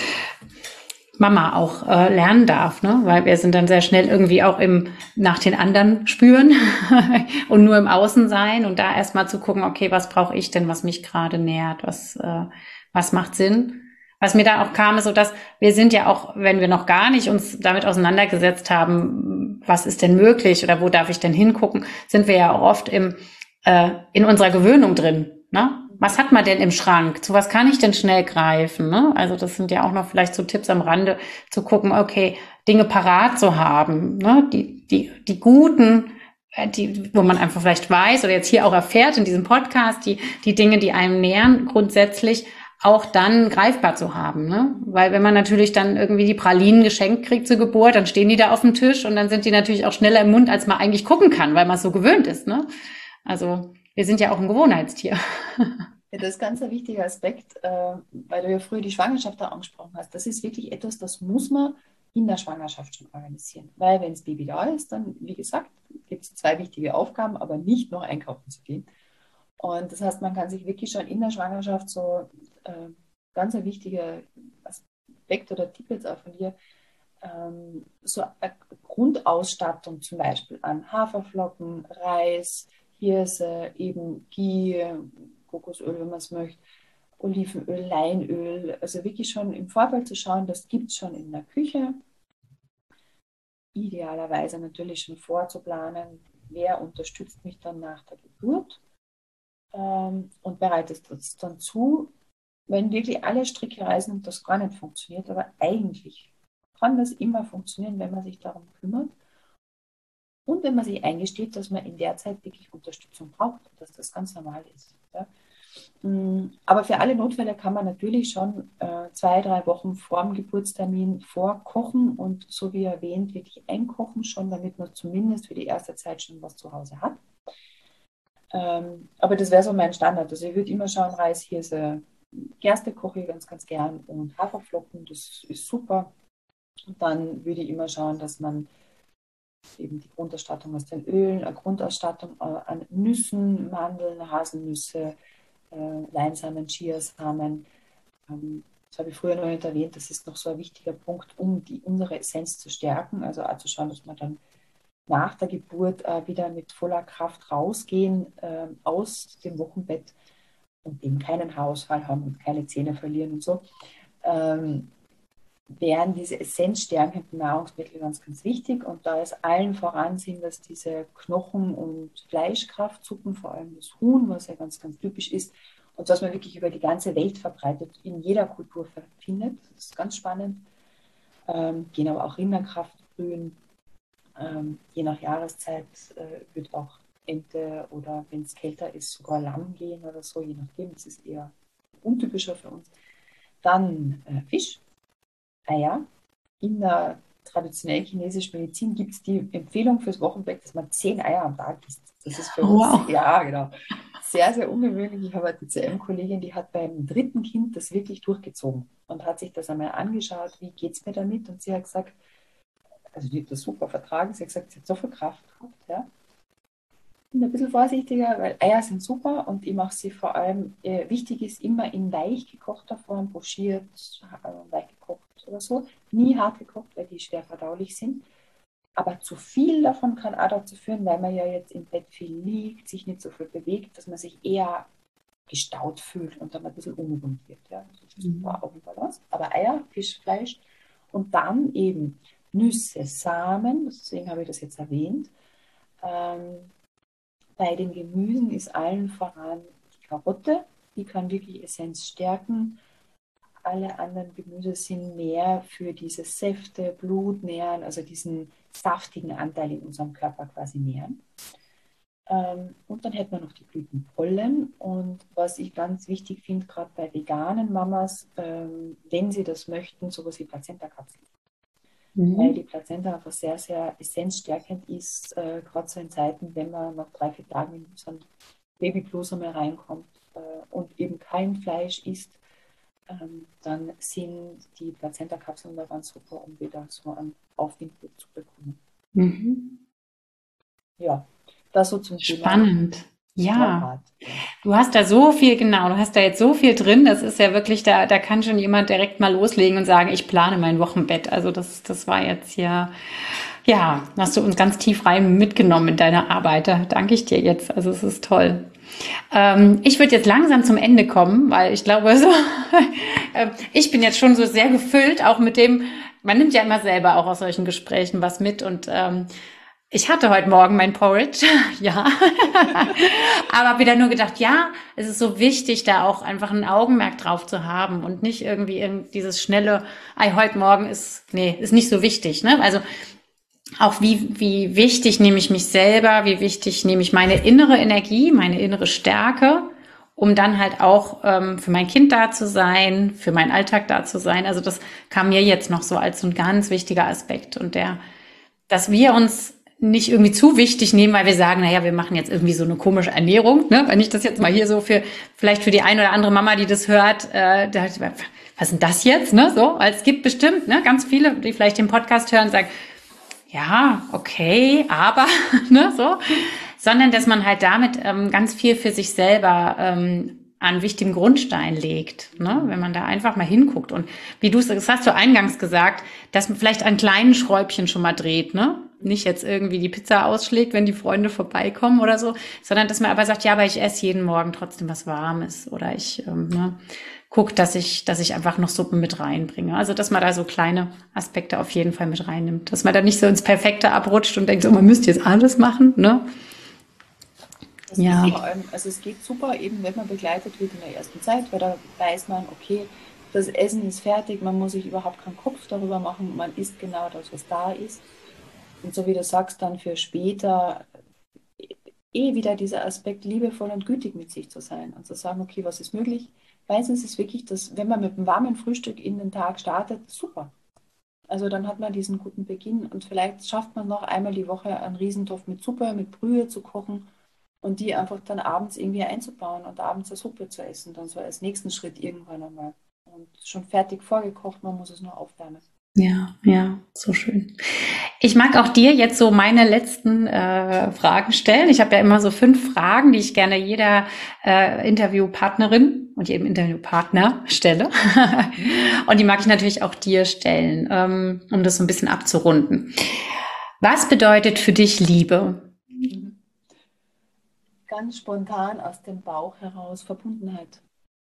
Mama auch äh, lernen darf, ne? Weil wir sind dann sehr schnell irgendwie auch im nach den anderen spüren und nur im Außen sein und da erstmal zu gucken, okay, was brauche ich denn, was mich gerade nährt, was, äh, was macht Sinn? Was mir da auch kam, ist so, dass wir sind ja auch, wenn wir noch gar nicht uns damit auseinandergesetzt haben, was ist denn möglich oder wo darf ich denn hingucken, sind wir ja auch oft im äh, in unserer Gewöhnung drin, ne? was hat man denn im Schrank? Zu was kann ich denn schnell greifen? Ne? Also das sind ja auch noch vielleicht so Tipps am Rande, zu gucken, okay, Dinge parat zu haben, ne? Die, die, die guten, äh, die, wo man einfach vielleicht weiß oder jetzt hier auch erfährt in diesem Podcast, die, die Dinge, die einem nähern, grundsätzlich auch dann greifbar zu haben, ne? Weil wenn man natürlich dann irgendwie die Pralinen geschenkt kriegt zur Geburt, dann stehen die da auf dem Tisch und dann sind die natürlich auch schneller im Mund, als man eigentlich gucken kann, weil man es so gewöhnt ist, ne? Also wir sind ja auch ein Gewohnheitstier. Ja, das ist ganz ein wichtiger Aspekt, äh, weil du ja früher die Schwangerschaft da angesprochen hast. Das ist wirklich etwas, das muss man in der Schwangerschaft schon organisieren. Weil wenn das Baby da ist, dann, wie gesagt, gibt es zwei wichtige Aufgaben, aber nicht noch einkaufen zu gehen. Und das heißt, man kann sich wirklich schon in der Schwangerschaft so äh, ganz ein wichtiger Aspekt oder Tipp jetzt auch von dir, ähm, so eine Grundausstattung zum Beispiel an Haferflocken, Reis, Hirse, eben Ghee, Kokosöl, wenn man es möchte, Olivenöl, Leinöl, also wirklich schon im Vorfeld zu schauen, das gibt es schon in der Küche. Idealerweise natürlich schon vorzuplanen, wer unterstützt mich dann nach der Geburt ähm, und bereitet das dann zu, wenn wirklich alle Stricke reißen und das gar nicht funktioniert, aber eigentlich kann das immer funktionieren, wenn man sich darum kümmert und wenn man sich eingesteht, dass man in der Zeit wirklich Unterstützung braucht und dass das ganz normal ist. Ja. Aber für alle Notfälle kann man natürlich schon äh, zwei, drei Wochen vor dem Geburtstermin vorkochen und so wie erwähnt, wirklich einkochen schon, damit man zumindest für die erste Zeit schon was zu Hause hat. Ähm, aber das wäre so mein Standard. Also ich würde immer schauen, Reis, Hirse, Gerste koche ich ganz, ganz gern und Haferflocken, das ist super. Und dann würde ich immer schauen, dass man eben die Grundausstattung aus den Ölen, eine Grundausstattung an Nüssen, Mandeln, Haselnüsse, äh, Leinsamen, Chiasamen. Ähm, das habe ich früher noch nicht erwähnt. Das ist noch so ein wichtiger Punkt, um die, unsere Essenz zu stärken. Also auch zu schauen, dass man dann nach der Geburt äh, wieder mit voller Kraft rausgehen äh, aus dem Wochenbett und eben keinen Haarausfall haben und keine Zähne verlieren und so. Ähm, wären diese essenzstärkenden Nahrungsmittel ganz, ganz wichtig. Und da ist allen voran sind, dass diese Knochen- und Fleischkraftsuppen, vor allem das Huhn, was ja ganz, ganz typisch ist, und was man wirklich über die ganze Welt verbreitet, in jeder Kultur findet. Das ist ganz spannend. Ähm, gehen aber auch Rinderkraftbrühen. Ähm, je nach Jahreszeit äh, wird auch Ente oder wenn es kälter ist, sogar Lamm gehen oder so, je nachdem. Das ist eher untypischer für uns. Dann äh, Fisch. Eier. In der traditionellen chinesischen Medizin gibt es die Empfehlung fürs Wochenbett, dass man zehn Eier am Tag isst. Das ist für uns, Wow. ja, genau, sehr, sehr ungewöhnlich. Ich habe eine T C M-Kollegin, die hat beim dritten Kind das wirklich durchgezogen und hat sich das einmal angeschaut, wie geht es mir damit? Und sie hat gesagt, also die hat das super vertragen, sie hat gesagt, sie hat so viel Kraft gehabt, ja. Ich bin ein bisschen vorsichtiger, weil Eier sind super und ich mache sie vor allem, äh, wichtig ist immer in weich gekochter Form, pochiert, äh, weich gekocht oder so. Nie hart gekocht, weil die schwer verdaulich sind. Aber zu viel davon kann auch dazu führen, weil man ja jetzt im Bett viel liegt, sich nicht so viel bewegt, dass man sich eher gestaut fühlt und dann ein bisschen unrund wird. Ja. Das war auch ein Balance. Aber Eier, Fisch, Fleisch und dann eben Nüsse, Samen, deswegen habe ich das jetzt erwähnt. Ähm, Bei den Gemüsen ist allen voran die Karotte, die kann wirklich Essenz stärken. Alle anderen Gemüse sind mehr für diese Säfte, Blut nähren, also diesen saftigen Anteil in unserem Körper quasi nähren. Ähm, und dann hätten wir noch die Blütenpollen. Und was ich ganz wichtig finde, gerade bei veganen Mamas, ähm, wenn sie das möchten, sowas wie Plazenta-Kapseln. Mhm. Weil die Plazenta einfach sehr, sehr essenzstärkend ist, äh, gerade so in Zeiten, wenn man nach drei, vier Tagen in so ein Babyblues einmal reinkommt äh, und eben kein Fleisch isst, ähm, dann sind die Plazenta-Kapseln da ganz super, um wieder so einen Aufwind zu bekommen. Mhm. Ja, das so zum Thema. Spannend. Ja, Torwart. Du hast da so viel, genau, du hast da jetzt so viel drin, das ist ja wirklich, da, da kann schon jemand direkt mal loslegen und sagen, ich plane mein Wochenbett. Also das, das war jetzt ja, ja, hast du uns ganz tief rein mitgenommen in deiner Arbeit. Da danke ich dir jetzt. Also es ist toll. Ähm, ich würde jetzt langsam zum Ende kommen, weil ich glaube, so, ich bin jetzt schon so sehr gefüllt, auch mit dem, man nimmt ja immer selber auch aus solchen Gesprächen was mit und ähm, Ich hatte heute Morgen mein Porridge, ja, aber habe wieder nur gedacht, ja, es ist so wichtig, da auch einfach ein Augenmerk drauf zu haben und nicht irgendwie irgend dieses schnelle, ei, heute Morgen ist, nee, ist nicht so wichtig, ne? Also auch wie, wie wichtig nehme ich mich selber, wie wichtig nehme ich meine innere Energie, meine innere Stärke, um dann halt auch ähm, für mein Kind da zu sein, für meinen Alltag da zu sein. Also das kam mir jetzt noch so als so ein ganz wichtiger Aspekt und der, dass wir uns nicht irgendwie zu wichtig nehmen, weil wir sagen, naja, wir machen jetzt irgendwie so eine komische Ernährung, ne? Wenn ich das jetzt mal hier so für, vielleicht für die eine oder andere Mama, die das hört, äh, da, was ist denn das jetzt, ne? So, weil es gibt bestimmt, ne, ganz viele, die vielleicht den Podcast hören, sagen, ja, okay, aber, ne, so, sondern dass man halt damit ähm, ganz viel für sich selber ähm, an wichtigen Grundstein legt, ne, wenn man da einfach mal hinguckt und wie du es, das hast du eingangs gesagt, dass man vielleicht an kleinen Schräubchen schon mal dreht, ne, nicht jetzt irgendwie die Pizza ausschlägt, wenn die Freunde vorbeikommen oder so, sondern dass man aber sagt, ja, aber ich esse jeden Morgen trotzdem was Warmes oder ich, ähm, ne, guck, dass ich, dass ich einfach noch Suppen mit reinbringe. Also, dass man da so kleine Aspekte auf jeden Fall mit reinnimmt. Dass man da nicht so ins Perfekte abrutscht und denkt, so, man müsste jetzt alles machen, ne? Das ja. Ist vor allem, also es geht super, eben wenn man begleitet wird in der ersten Zeit, weil da weiß man, okay, das Essen ist fertig, man muss sich überhaupt keinen Kopf darüber machen, man isst genau das, was da ist. Und so wie du sagst, dann für später eh wieder dieser Aspekt, liebevoll und gütig mit sich zu sein und zu sagen, okay, was ist möglich? Meistens ist wirklich das, wenn man mit einem warmen Frühstück in den Tag startet, super. Also dann hat man diesen guten Beginn und vielleicht schafft man noch einmal die Woche einen Riesentopf mit Suppe, mit Brühe zu kochen und die einfach dann abends irgendwie einzubauen und abends eine Suppe zu essen, dann so als nächsten Schritt irgendwann einmal. Und schon fertig vorgekocht, man muss es nur aufwärmen. Ja, ja, so schön. Ich mag auch dir jetzt so meine letzten äh, Fragen stellen. Ich habe ja immer so fünf Fragen, die ich gerne jeder äh, Interviewpartnerin und jedem Interviewpartner stelle. Und die mag ich natürlich auch dir stellen, ähm, um das so ein bisschen abzurunden. Was bedeutet für dich Liebe? Ganz spontan aus dem Bauch heraus Verbundenheit.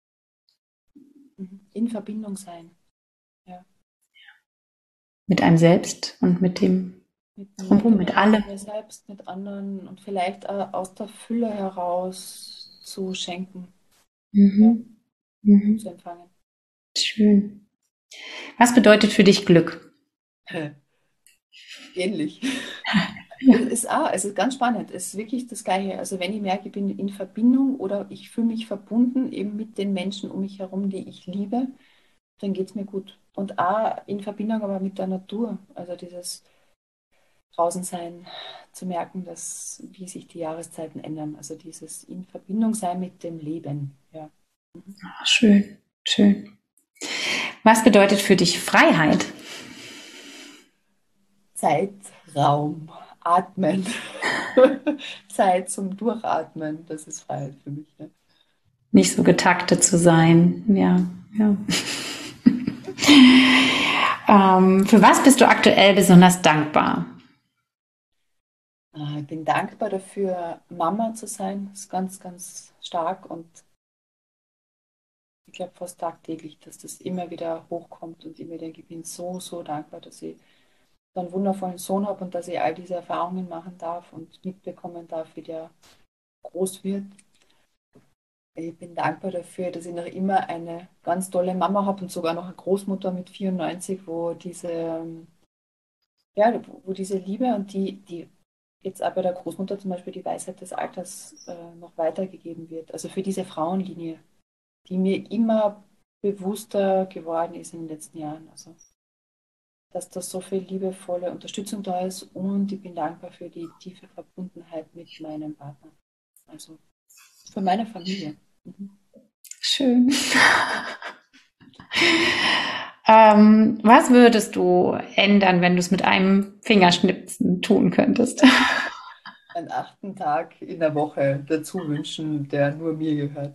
In Verbindung sein. Ja. Mit einem selbst und mit dem Drumherum, mit allem. Mit selbst, mit anderen und vielleicht aus der Fülle heraus zu schenken. Mhm. Ja. Mhm. Zu empfangen. Schön. Was bedeutet für dich Glück? Ähnlich. Ja. Es ist auch, es ist ganz spannend. Es ist wirklich das Gleiche. Also wenn ich merke, ich bin in Verbindung oder ich fühle mich verbunden eben mit den Menschen um mich herum, die ich liebe, dann geht es mir gut. Und auch in Verbindung aber mit der Natur. Also dieses draußen sein, zu merken, dass, wie sich die Jahreszeiten ändern. Also dieses in Verbindung sein mit dem Leben. Ja. Mhm. Ach, schön, schön. Was bedeutet für dich Freiheit? Zeit, Raum, Atmen. Zeit zum Durchatmen, das ist Freiheit für mich. Ja. Nicht so getaktet zu sein, ja, ja. ähm, für was bist du aktuell besonders dankbar? Ich bin dankbar dafür, Mama zu sein. Das ist ganz, ganz stark und ich glaube fast tagtäglich, dass das immer wieder hochkommt und immer denke, ich bin so, so dankbar, dass ich so einen wundervollen Sohn habe und dass ich all diese Erfahrungen machen darf und mitbekommen darf, wie der groß wird. Ich bin dankbar dafür, dass ich noch immer eine ganz tolle Mama habe und sogar noch eine Großmutter mit vierundneunzig, wo diese, ja, wo diese Liebe und die, die jetzt auch bei der Großmutter zum Beispiel die Weisheit des Alters äh, noch weitergegeben wird. Also für diese Frauenlinie, die mir immer bewusster geworden ist in den letzten Jahren. Also, dass da so viel liebevolle Unterstützung da ist und ich bin dankbar für die tiefe Verbundenheit mit meinem Partner. Also für meine Familie. Mhm. Schön. ähm, was würdest du ändern, wenn du es mit einem Fingerschnipsen tun könntest? Einen achten Tag in der Woche dazu wünschen, der nur mir gehört.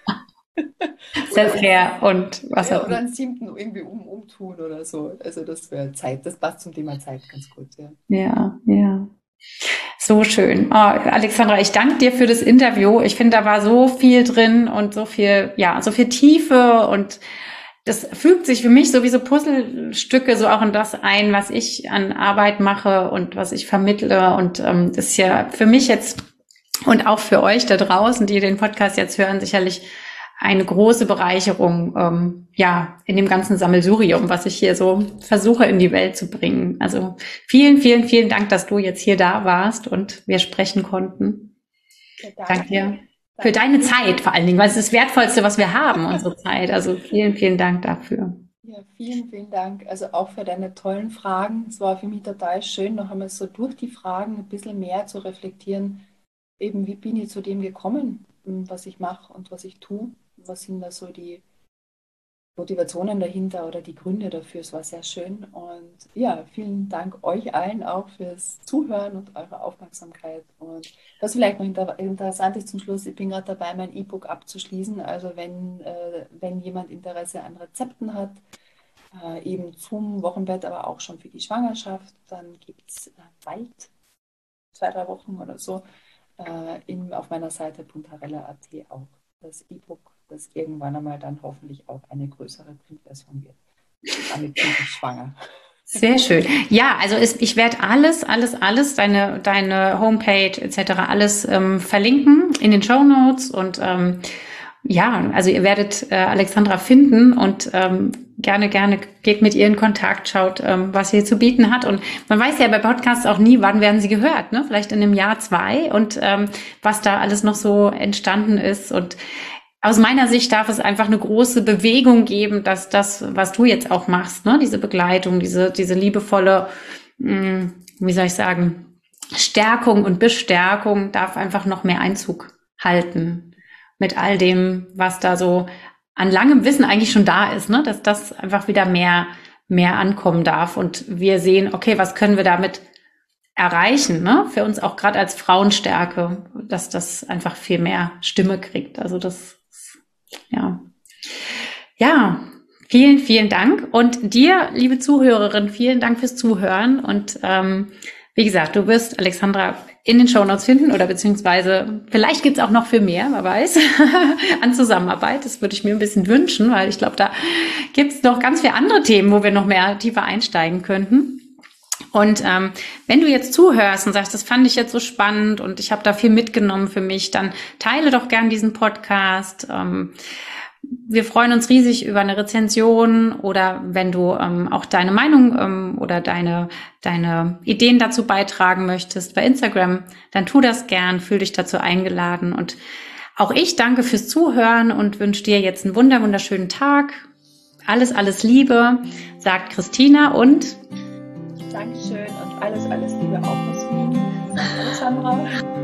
Selfcare und was ja, auch oder einen siebten irgendwie um, umtun oder so. Also das wäre Zeit, das passt zum Thema Zeit ganz gut. Ja, ja. ja. So schön. Oh, Alexandra, ich danke dir für das Interview. Ich finde, da war so viel drin und so viel, ja, so viel Tiefe und das fügt sich für mich so wie so Puzzlestücke so auch in das ein, was ich an Arbeit mache und was ich vermittle. Und ähm, das ist ja für mich jetzt und auch für euch da draußen, die den Podcast jetzt hören, sicherlich eine große Bereicherung, ähm, ja, in dem ganzen Sammelsurium, was ich hier so versuche in die Welt zu bringen. Also vielen, vielen, vielen Dank, dass du jetzt hier da warst und wir sprechen konnten. Ja, danke. Danke dir. Für deine Zeit vor allen Dingen, weil es ist das Wertvollste, was wir haben, unsere Zeit. Also vielen, vielen Dank dafür. Ja, vielen, vielen Dank. Also auch für deine tollen Fragen. Es war für mich total schön, noch einmal so durch die Fragen ein bisschen mehr zu reflektieren. Eben, wie bin ich zu dem gekommen, was ich mache und was ich tue? Was sind da so die Motivationen dahinter oder die Gründe dafür? Es war sehr schön. Und ja, vielen Dank euch allen auch fürs Zuhören und eure Aufmerksamkeit. Und was vielleicht noch inter interessant ist zum Schluss, ich bin gerade dabei, mein E-Book abzuschließen. Also wenn, äh, wenn jemand Interesse an Rezepten hat, äh, eben zum Wochenbett, aber auch schon für die Schwangerschaft, dann gibt es äh, bald, zwei, drei Wochen oder so, äh, in, auf meiner Seite puntarella punkt at auch das E-Book, das irgendwann einmal dann hoffentlich auch eine größere Printversion wird. Damit bin ich schwanger. Sehr schön. Ja, also ist, ich werde alles, alles, alles, deine, deine Homepage et cetera alles ähm, verlinken in den Shownotes und ähm, ja, also ihr werdet äh, Alexandra finden und ähm, gerne, gerne geht mit ihr in Kontakt, schaut, ähm, was sie hier zu bieten hat. Und man weiß ja bei Podcasts auch nie, wann werden sie gehört, ne? Vielleicht in einem Jahr, zwei und ähm, was da alles noch so entstanden ist. Und aus meiner Sicht darf es einfach eine große Bewegung geben, dass das, was du jetzt auch machst, ne, diese Begleitung, diese, diese liebevolle, mh, wie soll ich sagen, Stärkung und Bestärkung darf einfach noch mehr Einzug halten mit all dem, was da so an langem Wissen eigentlich schon da ist, ne, dass das einfach wieder mehr, mehr ankommen darf und wir sehen, okay, was können wir damit erreichen, ne, für uns auch gerade als Frauenstärke, dass das einfach viel mehr Stimme kriegt. Also das Ja, ja, vielen, vielen Dank und dir, liebe Zuhörerin, vielen Dank fürs Zuhören und ähm, wie gesagt, du wirst Alexandra in den Shownotes finden oder beziehungsweise vielleicht gibt's auch noch viel mehr, wer weiß, an Zusammenarbeit. Das würde ich mir ein bisschen wünschen, weil ich glaube, da gibt's noch ganz viele andere Themen, wo wir noch mehr tiefer einsteigen könnten. Und ähm, wenn du jetzt zuhörst und sagst, das fand ich jetzt so spannend und ich habe da viel mitgenommen für mich, dann teile doch gern diesen Podcast. Ähm, wir freuen uns riesig über eine Rezension oder wenn du ähm, auch deine Meinung ähm, oder deine deine Ideen dazu beitragen möchtest bei Instagram, dann tu das gern, fühl dich dazu eingeladen. Und auch ich danke fürs Zuhören und wünsche dir jetzt einen wunder wunderschönen Tag. Alles, alles Liebe, sagt Christina und Dankeschön und alles, alles Liebe auch aus Wien. Alexandra.